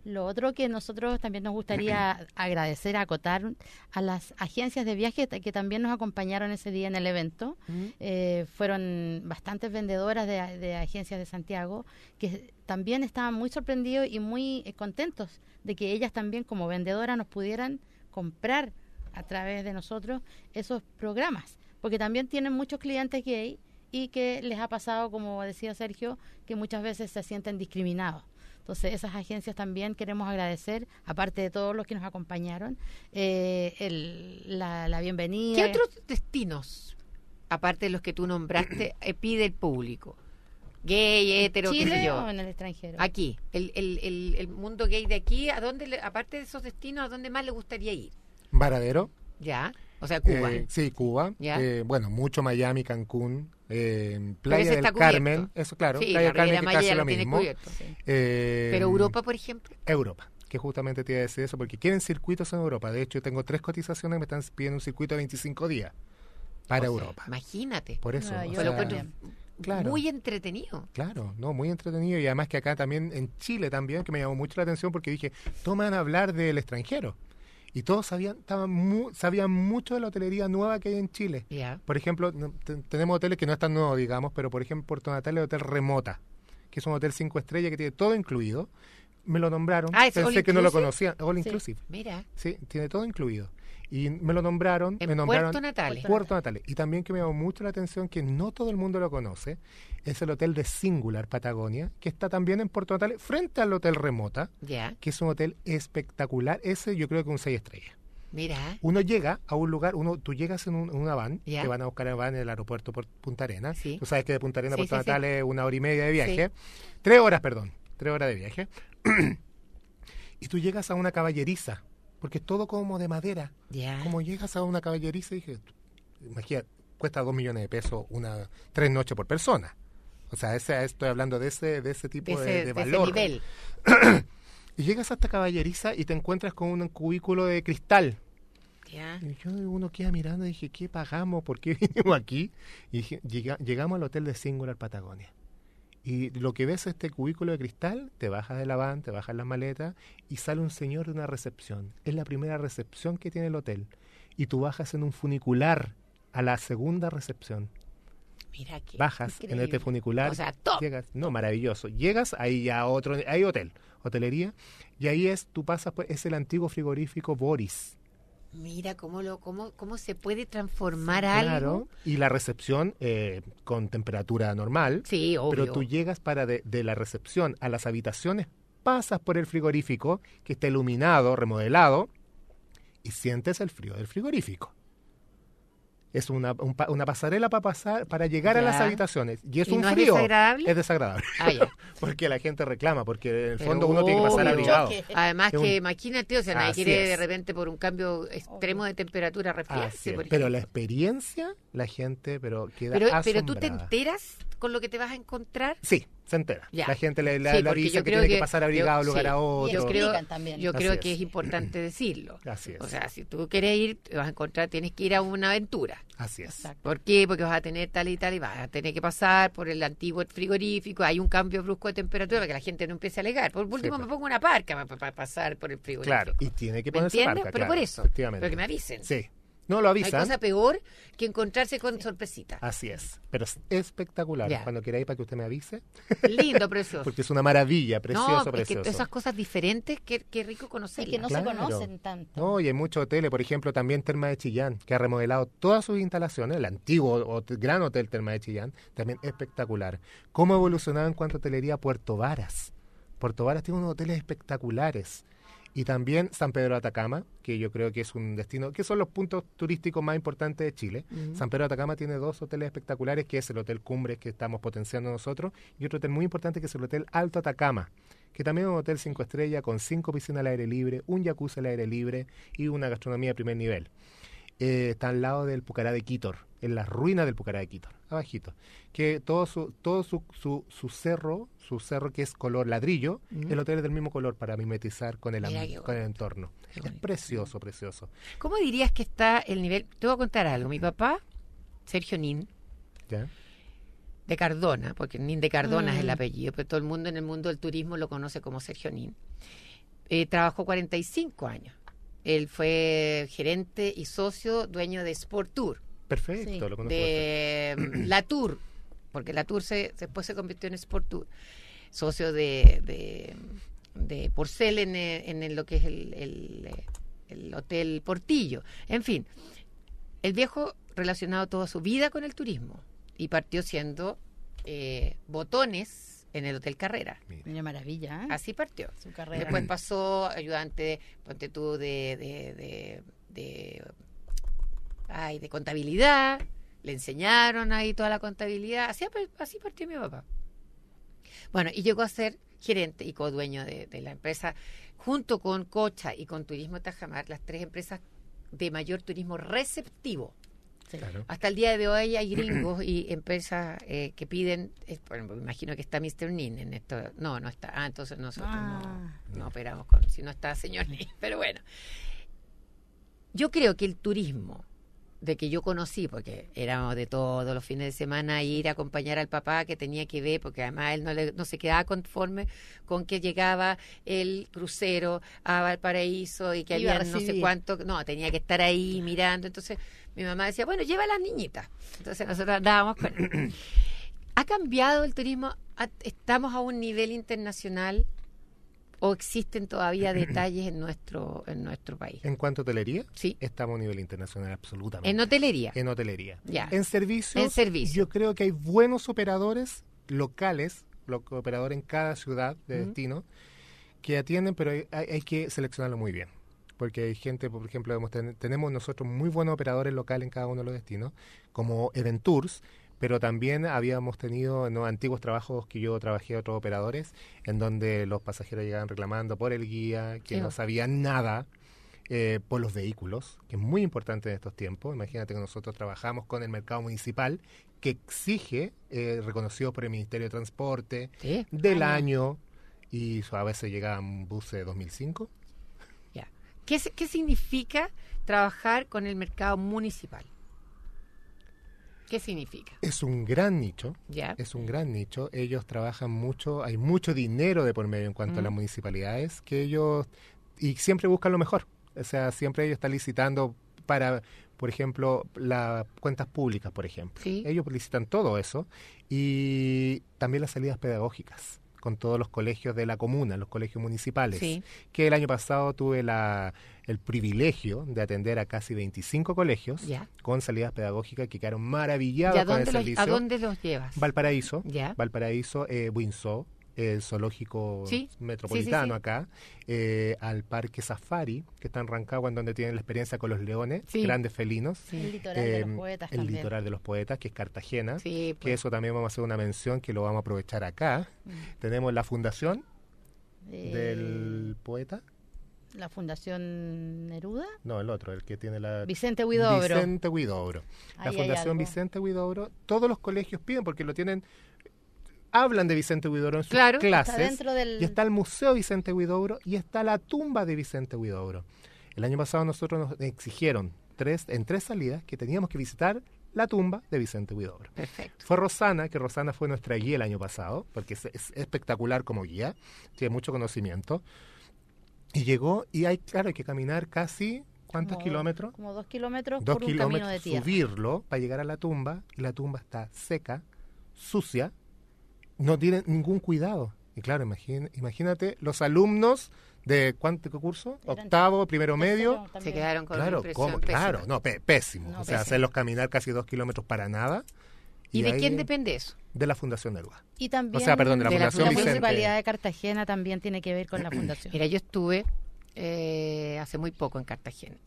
M: Lo otro que nosotros también nos gustaría agradecer, acotar a las agencias de viaje que también nos acompañaron ese día en el evento.
B: Mm.
M: Eh, fueron bastantes vendedoras de, de agencias de Santiago que también estaban muy sorprendidos y muy eh, contentos de que ellas también como vendedoras nos pudieran comprar a través de nosotros esos programas, porque también tienen muchos clientes gay y que les ha pasado, como decía Sergio, que muchas veces se sienten discriminados. Entonces, esas agencias también queremos agradecer, aparte de todos los que nos acompañaron, eh, el, la, la bienvenida.
B: ¿Qué otros destinos, aparte de los que tú nombraste, eh, pide el público? Gay, hetero, qué sé
M: ¿Chile
B: yo.
M: o en el extranjero?
B: Aquí, el, el, el, el mundo gay de aquí, ¿a dónde, le- aparte de esos destinos, a dónde más le gustaría ir?
L: Varadero.
B: Ya, o sea, Cuba.
L: Eh, sí, Cuba.
B: Ya.
L: Eh, bueno, mucho Miami, Cancún, eh, Playa
B: ese
L: del
B: está cubierto.
L: Carmen. Eso, claro.
B: Sí,
L: Playa
B: la
L: del Carmen,
B: Riviera
L: que
B: Maya
L: casi
B: ya
L: lo
B: lo tiene
L: mismo.
B: cubierto, sí.
L: Eh,
B: Pero Europa, por ejemplo.
L: Europa, que justamente te iba a decir eso, porque quieren circuitos en Europa. De hecho, tengo tres cotizaciones que me están pidiendo un circuito de veinticinco días para
B: O sea,
L: Europa.
B: Imagínate.
L: Por eso.
B: Nueva
L: o
B: York. Lo
L: sea,
B: encuentro
L: claro.
B: muy entretenido.
L: Claro, no, muy entretenido. Y además que acá también, en Chile también, que me llamó mucho la atención porque dije, toman a hablar del extranjero. Y todos sabían, estaban mu- sabían mucho de la hotelería nueva que hay en Chile.
B: Ya.
L: Por ejemplo, no- te- tenemos hoteles que no están nuevos, digamos, pero por ejemplo, Puerto Natal, el Hotel Remota, que es un hotel cinco estrellas que tiene todo incluido. Me lo nombraron,
B: Ah, ¿es
L: pensé
B: all
L: que no lo
B: inclusive?
L: conocían, all
B: Sí.
L: inclusive.
B: Mira.
L: Sí, tiene todo incluido. Y me lo nombraron,
B: En
L: me nombraron
B: Puerto Natales.
L: Puerto Natales. Y también que me llamó mucho la atención, que no todo el mundo lo conoce, es el hotel de Singular Patagonia, que está también en Puerto Natales, frente al Hotel Remota,
B: Ya.
L: que es un hotel espectacular. Ese yo creo que un seis estrellas.
B: Mira.
L: Uno llega a un lugar, uno tú llegas en, un- en una van,
B: Ya.
L: te van a buscar en van en el aeropuerto por Punta Arenas.
B: Sí.
L: Tú sabes que de Punta Arenas a
B: Sí,
L: Puerto
B: sí, sí.
L: Natales es una hora y media de viaje. Tres horas, perdón. Tres horas de viaje. Y tú llegas a una caballeriza, porque es todo como de madera.
B: Ya.
L: Como llegas a una caballeriza, dije, imagínate, cuesta dos millones de pesos una tres noches por persona. O sea, ese, estoy hablando de ese, de ese tipo
B: De
L: de,
B: ese-
L: de
B: de ese
L: valor.
B: nivel.
L: Y llegas a esta caballeriza y te encuentras con un cubículo de cristal.
B: Ya.
L: Y yo, uno queda mirando y dije, ¿qué pagamos? ¿Por qué vinimos aquí? Y dije, llega- llegamos al hotel de Singular Patagonia. Y lo que ves es este cubículo de cristal, te bajas de la van, te bajas las maletas y sale un señor de una recepción. Es la primera recepción que tiene el hotel. Y tú bajas en un funicular a la segunda recepción.
B: Mira que
L: Bajas en
B: increíble.
L: este funicular.
B: O sea, top.
L: Llegas, no, maravilloso. Llegas, ahí ya otro, hay hotel, hotelería, y ahí es, tú pasas, pues, es el antiguo frigorífico Boris.
B: Mira cómo lo cómo cómo se puede transformar
L: Claro,
B: algo.
L: y la recepción eh, con temperatura normal.
B: Sí, obvio.
L: Pero tú llegas para de, de la recepción a las habitaciones, pasas por el frigorífico, que está iluminado, remodelado, y sientes el frío del frigorífico. Es una, un pa- una pasarela para pasar, para llegar a
B: Ya.
L: las habitaciones. Y es
B: ¿Y
L: un
B: no es
L: frío.
B: desagradable?
L: Es desagradable.
B: Ah, ya.
L: Porque la gente reclama, porque en el
B: Pero
L: fondo uno tiene que pasar
B: obvio.
L: abrigado.
B: Además
L: Es un-
B: que imagínate, o sea, nadie
L: Así
B: quiere
L: es.
B: de repente por un cambio extremo de temperatura
L: Así
B: resfriarse.
L: es.
B: por
L: Pero la
B: ejemplo.
L: experiencia, la gente pero queda
B: pero, pero tú te
L: asombrada.
B: enteras con lo que te vas a encontrar.
L: Sí, se entera.
B: Ya.
L: La gente le, le,
B: Sí,
L: le
B: porque
L: avisa
B: yo
L: que
B: creo
L: tiene que, pasar abrigado de
B: yo-
L: un lugar
B: sí,
L: a otro.
B: Yo creo,
M: también.
B: yo
L: Así
B: creo
L: es.
B: que es importante decirlo.
L: Así es.
B: O sea, si tú quieres ir, te vas a encontrar, tienes que ir a una aventura.
L: Así es.
B: ¿Por qué? Porque vas a tener tal y tal y vas a tener que pasar por el antiguo frigorífico, hay un cambio brusco de temperatura para que la gente no empiece a alegar. Por último
L: Sí,
B: me pongo una parca para, pasar por el frigorífico.
L: Claro, y tiene que
B: ¿Me
L: ponerse
B: entiendes?
L: parca,
B: Pero
L: claro,
B: por eso,
L: efectivamente.
B: pero que me avisen.
L: Sí. No lo
B: Hay
L: avisan.
B: cosa peor que encontrarse con sorpresita.
L: Así es. Pero es espectacular.
B: Ya.
L: Cuando quiera ir para que usted me avise.
B: Lindo, precioso.
L: Porque es una maravilla, precioso,
B: no, es que
L: precioso.
B: esas cosas diferentes, qué, qué rico conocerlas.
M: Es que no
L: Claro.
M: se conocen tanto.
L: No, y hay muchos hoteles, por ejemplo, también Terma de Chillán, que ha remodelado todas sus instalaciones, el antiguo hotel- gran hotel Terma de Chillán, también espectacular. ¿Cómo ha evolucionado en cuanto a hotelería Puerto Varas? Puerto Varas tiene unos hoteles espectaculares. Y también San Pedro de Atacama, que yo creo que es un destino, que son los puntos turísticos más importantes de Chile.
B: Ujú.
L: San Pedro de Atacama tiene dos hoteles espectaculares, que es el Hotel Cumbres, que estamos potenciando nosotros, y otro hotel muy importante que es el Hotel Alto Atacama, que también es un hotel cinco estrellas con cinco piscinas al aire libre, un jacuzzi al aire libre y una gastronomía de primer nivel. Eh, está al lado del Pucará de Quítor, en las ruinas del Pucará de Quítor, abajito. Que todo su, todo su, su, su cerro, su cerro que es color ladrillo,
B: Ujú.
L: el hotel es del mismo color para mimetizar con el, am-
B: Mira qué
L: con el entorno. Es precioso, precioso.
B: ¿Cómo dirías que está el nivel? Te voy a contar algo. Mi papá, Sergio Nin,
L: ¿Ya?
B: de Cardona, porque Nin de Cardona es el
M: Mm.
B: apellido, pero todo el mundo en el mundo del turismo lo conoce como Sergio Nin. Eh, trabajó cuarenta y cinco años. Él fue gerente y socio, dueño de Sport Tour.
L: Perfecto,
B: Sí.
L: lo conozco.
B: De mm, La Tour, porque La Tour se, después se convirtió en Sport Tour. Socio de, de, de Porcel en, el- en el- lo que es el, el, eh, el Hotel Portillo. En fin, el viejo relacionado toda su vida con el turismo y partió siendo eh, botones en el Hotel Carrera.
M: Mira, maravilla, ¿eh?
B: Así partió.
M: Su carrera.
B: Después pasó ayudante, ponte tú, de, de, de, de, ay, de contabilidad. Le enseñaron ahí toda la contabilidad. Así, así partió mi papá. Bueno, y llegó a ser gerente y codueño de, de la empresa, junto con Cocha y con Turismo Tajamar, las tres empresas de mayor turismo receptivo.
L: Claro.
B: Hasta el día de hoy hay gringos y empresas eh, que piden, eh, bueno, me imagino que está mister Nin en esto. No, no está. Ah, entonces nosotros
M: Ah.
B: no, no operamos con, si no está señor Nin. Pero bueno, yo creo que el turismo de que yo conocí, porque éramos de todos los fines de semana ir a acompañar al papá que tenía que ver, porque además él no, le, no se quedaba conforme con que llegaba el crucero a Valparaíso y que
M: Iba a
B: había no sé
M: recibir.
B: cuánto, no, tenía que estar ahí mirando. Entonces mi mamá decía, bueno, lleva a las niñitas. Entonces nosotros andábamos con él. ¿Ha cambiado el turismo? ¿Ha- ¿Estamos a un nivel internacional o existen todavía detalles en nuestro en nuestro país?
L: En cuanto a hotelería,
B: sí,
L: estamos a un nivel internacional absolutamente.
B: ¿En hotelería?
L: En hotelería.
B: Ya.
L: En servicios,
B: En servicio.
L: yo creo que hay buenos operadores locales, lo- operadores en cada ciudad de
B: Ujú.
L: destino, que atienden, pero hay, hay- hay que seleccionarlo muy bien. Porque hay gente, por ejemplo, hemos ten- tenemos nosotros muy buenos operadores locales en cada uno de los destinos, como Eventours, pero también habíamos tenido ¿no? antiguos trabajos que yo trabajé a otros operadores, en donde los pasajeros llegaban reclamando por el guía, que
B: Sí.
L: no sabían nada, eh, por los vehículos, que es muy importante en estos tiempos. Imagínate que nosotros trabajamos con el mercado municipal, que exige, eh, reconocido por el Ministerio de Transporte,
B: Sí.
L: del
B: Ah, ya.
L: año, y a veces llegaban buses de dos mil cinco.
B: Ya. ¿Qué, se- ¿Qué significa trabajar con el mercado municipal? ¿Qué significa?
L: Es un gran nicho,
B: Ya.
L: es un gran nicho. Ellos trabajan mucho, hay mucho dinero de por medio en cuanto a las
B: Mm.
L: municipalidades, que ellos, y siempre buscan lo mejor. O sea, siempre ellos están licitando para, por ejemplo, las cuentas públicas, por ejemplo.
B: Sí.
L: Ellos licitan todo eso. Y también las salidas pedagógicas, con todos los colegios de la comuna, los colegios municipales.
B: Sí.
L: Que el año pasado tuve la, el privilegio de atender a casi veinticinco colegios
B: Ya.
L: con salidas pedagógicas que quedaron
B: ¿Y
L: maravillados
B: a
L: con el
B: dónde, los,
L: servicio.
B: ¿A dónde los llevas?
L: Valparaíso,
B: Ya.
L: Valparaíso, eh, Buinzó, el zoológico
B: Sí,
L: metropolitano
B: sí, sí, sí.
L: acá, eh, al Parque Safari, que está en Rancagua, en donde tienen la experiencia con los leones,
B: Sí.
L: grandes felinos.
B: Sí.
M: El litoral de los
L: Eh,
M: poetas
L: El
M: también.
L: litoral de los poetas, que es Cartagena,
B: Sí,
L: que
B: pues.
L: eso también vamos a hacer una mención que lo vamos a aprovechar acá.
M: Mm.
L: Tenemos la fundación
M: Eh,
L: del poeta,
M: La Fundación Neruda.
L: no, el otro, el que tiene la...
M: Vicente Huidobro.
L: Vicente Huidobro. La
M: Ahí hay
L: Fundación
M: algo.
L: Vicente Huidobro, todos los colegios piden porque lo tienen, hablan de Vicente Huidobro en sus
B: Claro, está
L: clases.
M: dentro del-
L: Y está el Museo Vicente Huidobro y está la tumba de Vicente Huidobro. El año pasado nosotros nos exigieron tres, en tres salidas que teníamos que visitar la tumba de Vicente Huidobro.
B: Perfecto.
L: Fue Rosana, que Rosana fue nuestra guía el año pasado, porque es, es espectacular como guía, tiene mucho conocimiento. Y llegó, y hay, claro, hay que caminar casi, ¿cuántos
M: Como-
L: kilómetros?
M: Como dos kilómetros
L: Dos
M: por un camino de
L: kilómetros,
M: tierra.
L: subirlo para llegar a la tumba, y la tumba está seca, sucia, no tiene ningún cuidado. Y claro, imagín- imagínate los alumnos de ¿cuánto curso?
M: Eran
L: Octavo, primero medio.
M: también.
B: Se quedaron con
L: Claro,
B: una impresión
L: ¿cómo?
B: pésima.
L: Claro, no, pe- pésimo.
B: No,
L: o sea,
B: pésimo.
L: hacerlos caminar casi dos kilómetros para nada.
B: ¿Y de
L: ahí-
B: quién depende eso?
L: De la Fundación Neruda.
M: Y también
L: O sea, perdón, de la Fundación Vicente.
M: Municipalidad de Cartagena también tiene que ver con la fundación.
B: Mira, yo estuve eh, hace muy poco en Cartagena.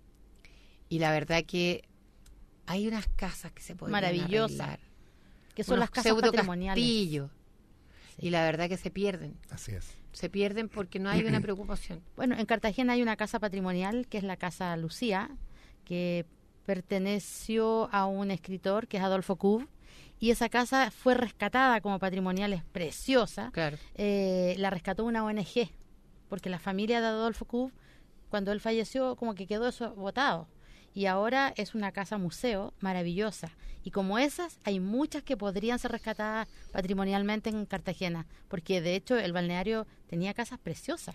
B: Y la verdad que hay unas casas que se pueden
M: Maravillosas,
B: arreglar.
M: que son
B: Unos
M: las casas patrimoniales.
B: pseudocastillos. Y la verdad que se pierden.
L: Así es.
B: Se pierden porque no hay una preocupación.
M: Bueno, en Cartagena hay una casa patrimonial que es la Casa Lucía, que perteneció a un escritor que es Adolfo Cub, y esa casa fue rescatada como patrimonial, es preciosa.
B: Claro.
M: Eh, la rescató una O N G, porque la familia de Adolfo Cub, cuando él falleció, como que quedó eso botado. Y ahora es una casa museo maravillosa. Y como esas, hay muchas que podrían ser rescatadas patrimonialmente en Cartagena, porque de hecho el balneario tenía casas preciosas.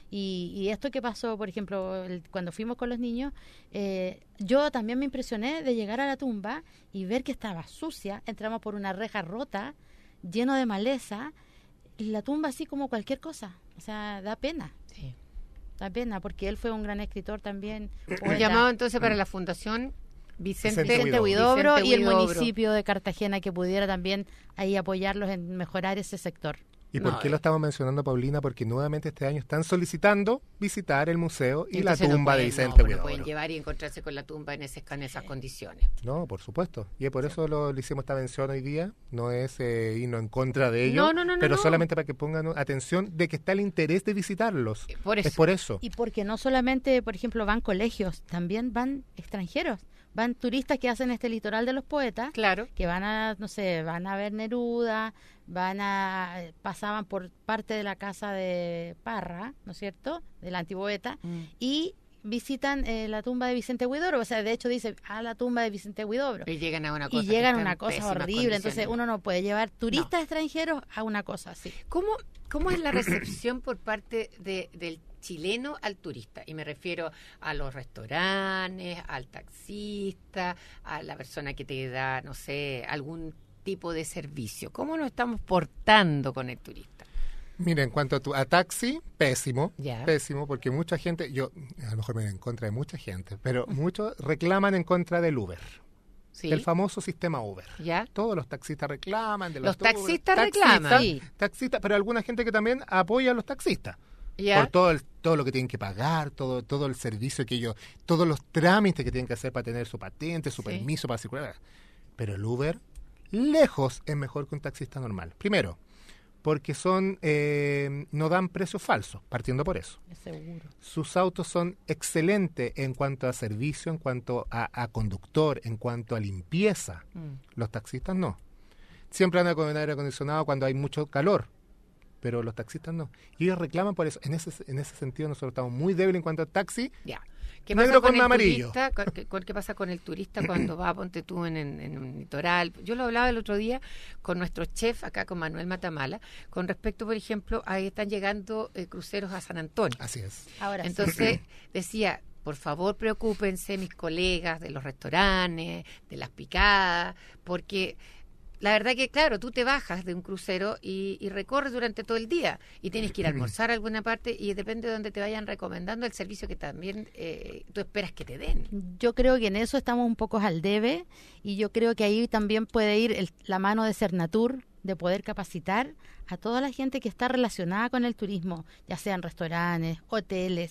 M: Y, y esto que pasó, por ejemplo, el- cuando fuimos con los niños, eh, yo también me impresioné de llegar a la tumba y ver que estaba sucia. Entramos por una reja rota, lleno de maleza, y la tumba así como cualquier cosa. O sea, da pena.
B: Sí.
M: Da pena, porque él fue un gran escritor también.
B: Un
M: poeta.
B: llamado entonces para la Fundación Vicente,
M: Vicente Huidobro
B: Vicente
M: y el
B: Huidobro.
M: municipio de Cartagena, que pudiera también ahí apoyarlos en mejorar ese sector.
L: ¿Y por
B: No,
L: qué lo estamos mencionando, Paulina? Porque nuevamente este año están solicitando visitar el museo y
B: Entonces
L: la
B: no
L: tumba de
B: pueden,
L: Vicente
B: no, pues no
L: Huidobro.
B: pueden llevar y encontrarse con la tumba en, ese, en esas condiciones.
L: No, por supuesto. Y por eso lo, le hicimos esta mención hoy día. No es eh, irnos en contra de ello,
B: No, no, no, no,
L: pero
B: no.
L: solamente para que pongan atención de que está el interés de visitarlos.
B: Por eso.
L: Es por eso.
M: Y porque no solamente, por ejemplo, van colegios, también van extranjeros. Van turistas que hacen este litoral de los poetas,
B: claro,
M: que van a, no sé, van a ver Neruda, van a, pasaban por parte de la casa de Parra, ¿no es cierto?, del antipoeta,
B: Mm.
M: y visitan eh, la tumba de Vicente Huidobro. O sea, de hecho dice, a la tumba de Vicente Huidobro.
B: Y llegan a una cosa
M: Y
B: que
M: llegan
B: está
M: a una
B: en
M: cosa
B: pésimas
M: horrible.
B: condiciones.
M: Entonces uno no puede llevar turistas extranjeros a una cosa así.
B: ¿Cómo, cómo es la recepción por parte de, del chileno al turista? Y me refiero a los restaurantes, al taxista, a la persona que te da, no sé, algún tipo de servicio. ¿Cómo nos estamos portando con el turista?
L: Mira, en cuanto a, tu, a taxi, pésimo,
B: Ya.
L: pésimo, porque mucha gente, yo a lo mejor me voy en contra de mucha gente, pero muchos reclaman en contra del Uber,
B: Sí.
L: del famoso sistema Uber.
B: ¿Ya?
L: Todos los taxistas reclaman. De los,
B: Los
L: Uber,
B: taxistas reclaman. Sí.
L: Taxistas, pero alguna gente que también apoya a los taxistas.
B: ¿Ya?
L: Por todo el, todo lo que tienen que pagar, todo todo el servicio que ellos, todos los trámites que tienen que hacer para tener su patente, su
B: Sí.
L: permiso para circular. Pero el Uber, lejos, es mejor que un taxista normal. Primero, porque son eh, no dan precios falsos, partiendo por eso.
M: Es seguro.
L: Sus autos son excelentes en cuanto a servicio, en cuanto a, a conductor, en cuanto a limpieza.
B: Mm.
L: Los taxistas no. Siempre andan con aire acondicionado cuando hay mucho calor, pero los taxistas no. Y ellos reclaman por eso. En ese, en ese sentido nosotros estamos muy débiles en cuanto a taxi.
B: Ya. ¿Qué
L: Negro
B: pasa con,
L: con
B: el
L: amarillo.
B: turista? ¿Con- qué- con- ¿Qué pasa con el turista cuando va, ponte tú, en, en- en un litoral? Yo lo hablaba el otro día con nuestro chef, acá con Manuel Matamala, con respecto, por ejemplo, ahí están llegando eh, cruceros a San Antonio.
L: Así es.
M: Ahora sí.
B: Entonces decía, por favor preocúpense mis colegas de los restaurantes, de las picadas, porque la verdad que, claro, tú te bajas de un crucero y, y recorres durante todo el día y tienes que ir a almorzar a alguna parte y depende de donde te vayan recomendando el servicio que también eh, tú esperas que te den.
M: Yo creo que en eso estamos un poco al debe y yo creo que ahí también puede ir el- la mano de Cernatur, de poder capacitar a toda la gente que está relacionada con el turismo, ya sean restaurantes, hoteles,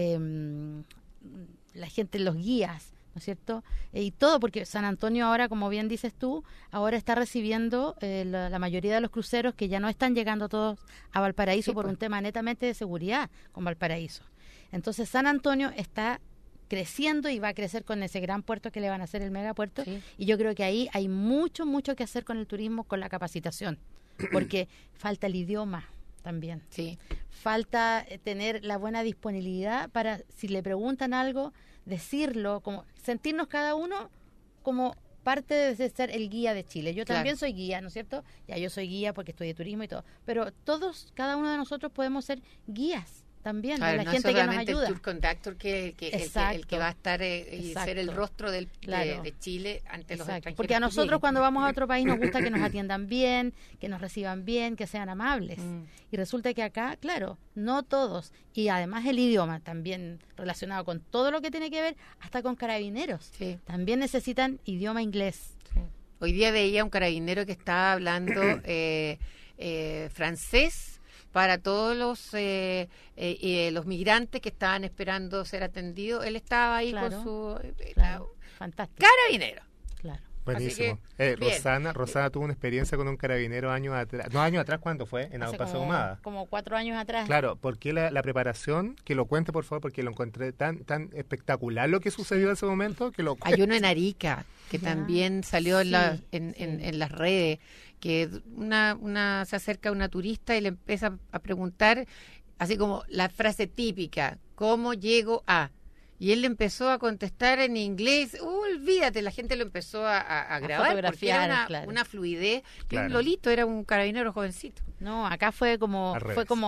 M: em, la gente, los guías, ¿no es cierto? Eh, y todo, porque San Antonio ahora, como bien dices tú, ahora está recibiendo eh, la, la mayoría de los cruceros que ya no están llegando todos a Valparaíso
B: Sí,
M: por
B: pues.
M: un tema netamente de seguridad con Valparaíso. Entonces San Antonio está creciendo y va a crecer con ese gran puerto que le van a hacer el megapuerto,
B: Sí.
M: y yo creo que ahí hay mucho, mucho que hacer con el turismo, con la capacitación, porque falta el idioma también.
B: Sí.
M: Falta eh, tener la buena disponibilidad para, si le preguntan algo, decirlo, como sentirnos cada uno como parte de ser el guía de Chile. Yo también
B: Claro.
M: soy guía, ¿no es cierto? Ya yo soy guía porque estudié turismo y todo, pero todos, cada uno de nosotros podemos ser guías también,
B: Claro,
M: de la
B: no
M: gente
B: es
M: que nos
B: solamente
M: ayuda.
B: el tour conductor que, el que, el que, el que
M: Exacto.
B: va a estar eh, y ser el
M: Exacto.
B: rostro del, de-
M: Claro.
B: de, Chile ante los
M: Exacto.
B: extranjeros.
M: Porque a
B: que
M: nosotros
B: lleguen.
M: cuando vamos a otro país nos gusta que nos atiendan bien, que nos reciban bien, que sean amables.
B: Mm.
M: Y resulta que acá, claro, no todos. Y además el idioma también relacionado con todo lo que tiene que ver, hasta con carabineros.
B: Sí.
M: También necesitan idioma inglés.
B: Hoy día veía un carabinero que estaba hablando eh, eh, francés para todos los eh, eh, eh, los migrantes que estaban esperando ser atendidos. Él estaba ahí
M: Claro,
B: con su eh,
M: claro, fantástico.
B: carabinero.
M: Claro.
L: Buenísimo.
B: Así que,
L: Eh,
B: bien.
L: Rosana, Rosana tuvo una experiencia con un carabinero años atrás. No, años atrás, ¿cuándo fue? En
M: Hace
L: Paso
M: como,
L: Ahumada.
M: como cuatro años atrás.
L: Claro, porque la, la preparación, que lo cuente por favor, porque lo encontré tan tan espectacular lo que sucedió en ese momento, que lo
B: Hay uno en Arica que
M: Ya.
B: también salió en, la-
M: Sí,
B: en, en-
M: sí.
B: en las redes, que una, una se acerca a una turista y le empieza a preguntar, así como la frase típica, ¿cómo llego a? Y él le empezó a contestar en inglés, uh, olvídate, la gente lo empezó a, a- a grabar porque era
M: fotografiar,
B: una,
M: claro.
B: una fluidez. Y
L: Claro.
B: un Lolito era un carabinero jovencito.
M: No, acá fue como
L: Al
M: fue
L: revés.
M: como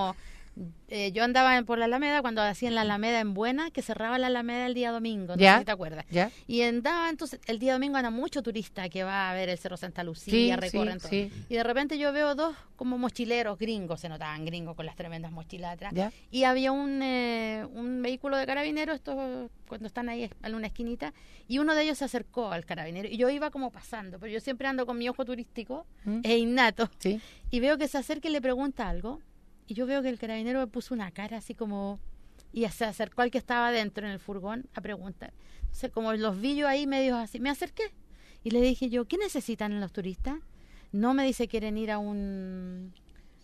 M: eh, yo andaba en- por la Alameda cuando hacían la Alameda en Buena, que cerraba la Alameda el día domingo, no
B: Ya.
M: sé si te acuerdas.
B: Ya.
M: Y andaba, entonces, el día domingo anda mucho turista que va a ver el Cerro Santa
B: Sí,
M: Lucía,
B: sí,
M: recorren todo.
B: sí.
M: Y de repente yo veo dos como mochileros gringos, se notaban gringos con las tremendas mochilas atrás.
B: Ya.
M: Y había un, eh, un vehículo de carabineros, estos cuando están ahí en una esquinita, y uno de ellos se acercó al carabinero. Y yo iba como pasando, pero yo siempre ando con mi ojo turístico,
B: ¿Mm?
M: es innato.
B: Sí.
M: Y veo que se acerca y le pregunta algo. Y yo veo que el carabinero me puso una cara así como... Y se acercó al que estaba dentro en el furgón a preguntar. Entonces, como los vi yo ahí medios así, me acerqué. Y le dije yo, ¿qué necesitan los turistas? No, me dice, quieren ir a un...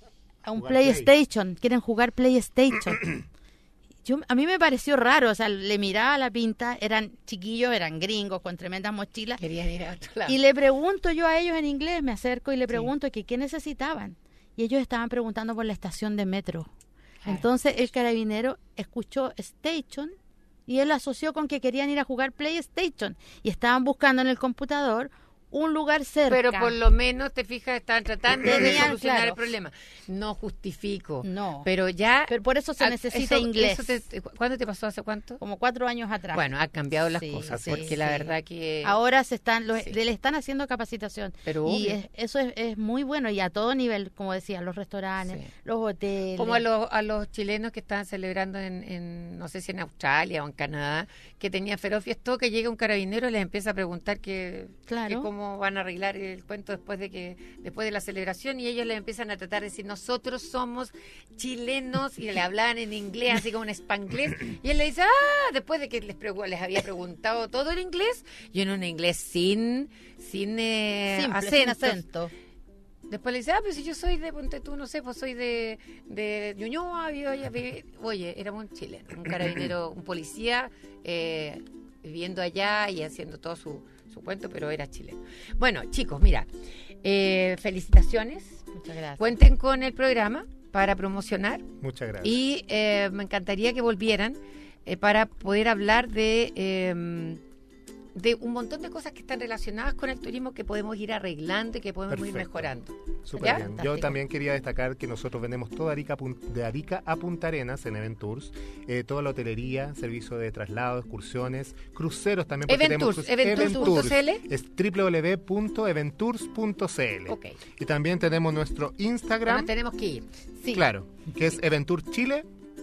M: A un
L: Jugar
M: PlayStation. Quieren jugar PlayStation. Yo, a mí me pareció raro, o sea, le miraba la pinta, eran chiquillos, eran gringos con tremendas mochilas.
B: Querían ir a otro lado.
M: Y le pregunto yo a ellos en inglés, me acerco y le pregunto que qué necesitaban. Y ellos estaban preguntando por la estación de metro. Entonces el carabinero escuchó Station y él asoció con que querían ir a jugar PlayStation. Y estaban buscando en el computador un lugar cerca.
B: Pero por lo menos, te fijas, estaban tratando de
M: Tenían,
B: solucionar
M: claro.
B: el problema. No justifico.
M: No.
B: Pero ya...
M: Pero por eso se
B: Ah,
M: necesita
B: eso-
M: inglés.
B: eso te- ¿Cuándo te pasó? ¿Hace cuánto?
M: Como cuatro años atrás.
B: Bueno, ha cambiado las
M: Sí,
B: cosas,
M: sí,
B: porque
M: sí.
B: la verdad que...
M: Ahora se están, lo-
B: Sí.
M: le están haciendo capacitación.
B: Pero
M: y
B: obvio.
M: es- eso es, es muy bueno y a todo nivel, como decía, los restaurantes,
B: Sí.
M: los hoteles.
B: Como a los, a los chilenos que estaban celebrando en, en, no sé si en Australia o en Canadá, que tenían feroz fiesto, que llega un carabinero y les empieza a preguntar que,
M: Claro.
B: que cómo van a arreglar el cuento después de que después de la celebración, y ellos les empiezan a tratar de decir, nosotros somos chilenos, y le hablaban en inglés, así como en spanglés, y él le dice, ah, después de que les, pregu- les había preguntado todo en inglés, y en un inglés sin, sin, eh,
M: Simple, sin
B: acentos.
M: acento.
B: Después le dice, ah, pero si yo soy de, ponte tú, no sé, pues soy de, de Ñuñoa, vi- oye, vi- oye, éramos un chileno, un carabinero, un policía, eh, viviendo allá y haciendo todo su, su cuento, pero era chileno. Bueno, chicos, mira, eh, felicitaciones.
M: Muchas gracias.
B: Cuenten con el programa para promocionar.
L: Muchas gracias.
B: Y eh, me encantaría que volvieran eh, para poder hablar de, eh, de un montón de cosas que están relacionadas con el turismo que podemos ir arreglando y que podemos ir
L: Perfecto.
B: mejorando.
L: Súper
B: ¿Ya?
L: bien. Yo
B: Fantástico.
L: también quería destacar que nosotros vendemos toda Arica a Pun- de Arica a Punta Arenas en Event Tours, eh, toda la hotelería, servicio de traslado, excursiones, cruceros también. porque
B: Event
L: tenemos
B: Tours,
L: cru-
B: Event Tours punto c l.
L: Es doble u doble u doble u punto event tours punto c l.
B: Ok.
L: Y también tenemos nuestro Instagram.
B: Bueno, tenemos que ir. Sí.
L: Claro, que es Eventour Chile,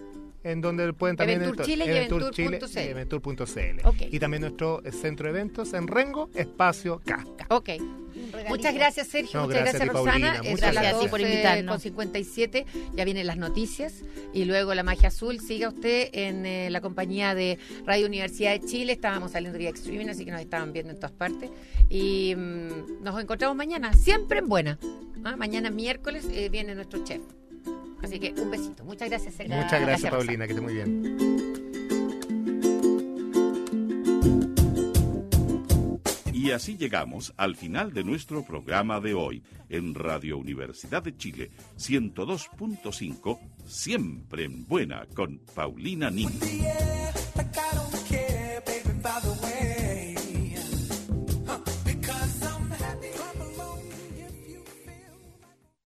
L: en donde pueden también...
B: Eventour Chile y
L: Eventour
B: Eventour
L: Chile
B: punto c l.
L: y Eventour punto c l.
B: Ok.
L: Y también nuestro eh, centro de eventos en Rengo, Espacio K.
B: Ok. Muchas gracias, Sergio.
L: No,
B: muchas
L: gracias
B: gracias,
L: a ti,
B: Rosana.
L: Paulina.
B: Es
L: Muchas
B: a las
L: gracias
B: doce
M: por invitarnos.
B: con cincuenta y siete. Ya vienen las noticias. Y luego la magia azul. Siga usted en eh, la compañía de Radio Universidad de Chile. Estábamos saliendo vía streaming, así que nos estaban viendo en todas partes. Y mm, nos encontramos mañana, siempre en buena. ¿Ah? Mañana miércoles eh, viene nuestro chef. Así que un besito. Muchas gracias, Sergio.
L: Muchas gracias,
B: Rosana.
L: Paulina, que esté muy bien.
A: Y así llegamos al final de nuestro programa de hoy en Radio Universidad de Chile ciento dos punto cinco, siempre en buena, con Paulina Nin.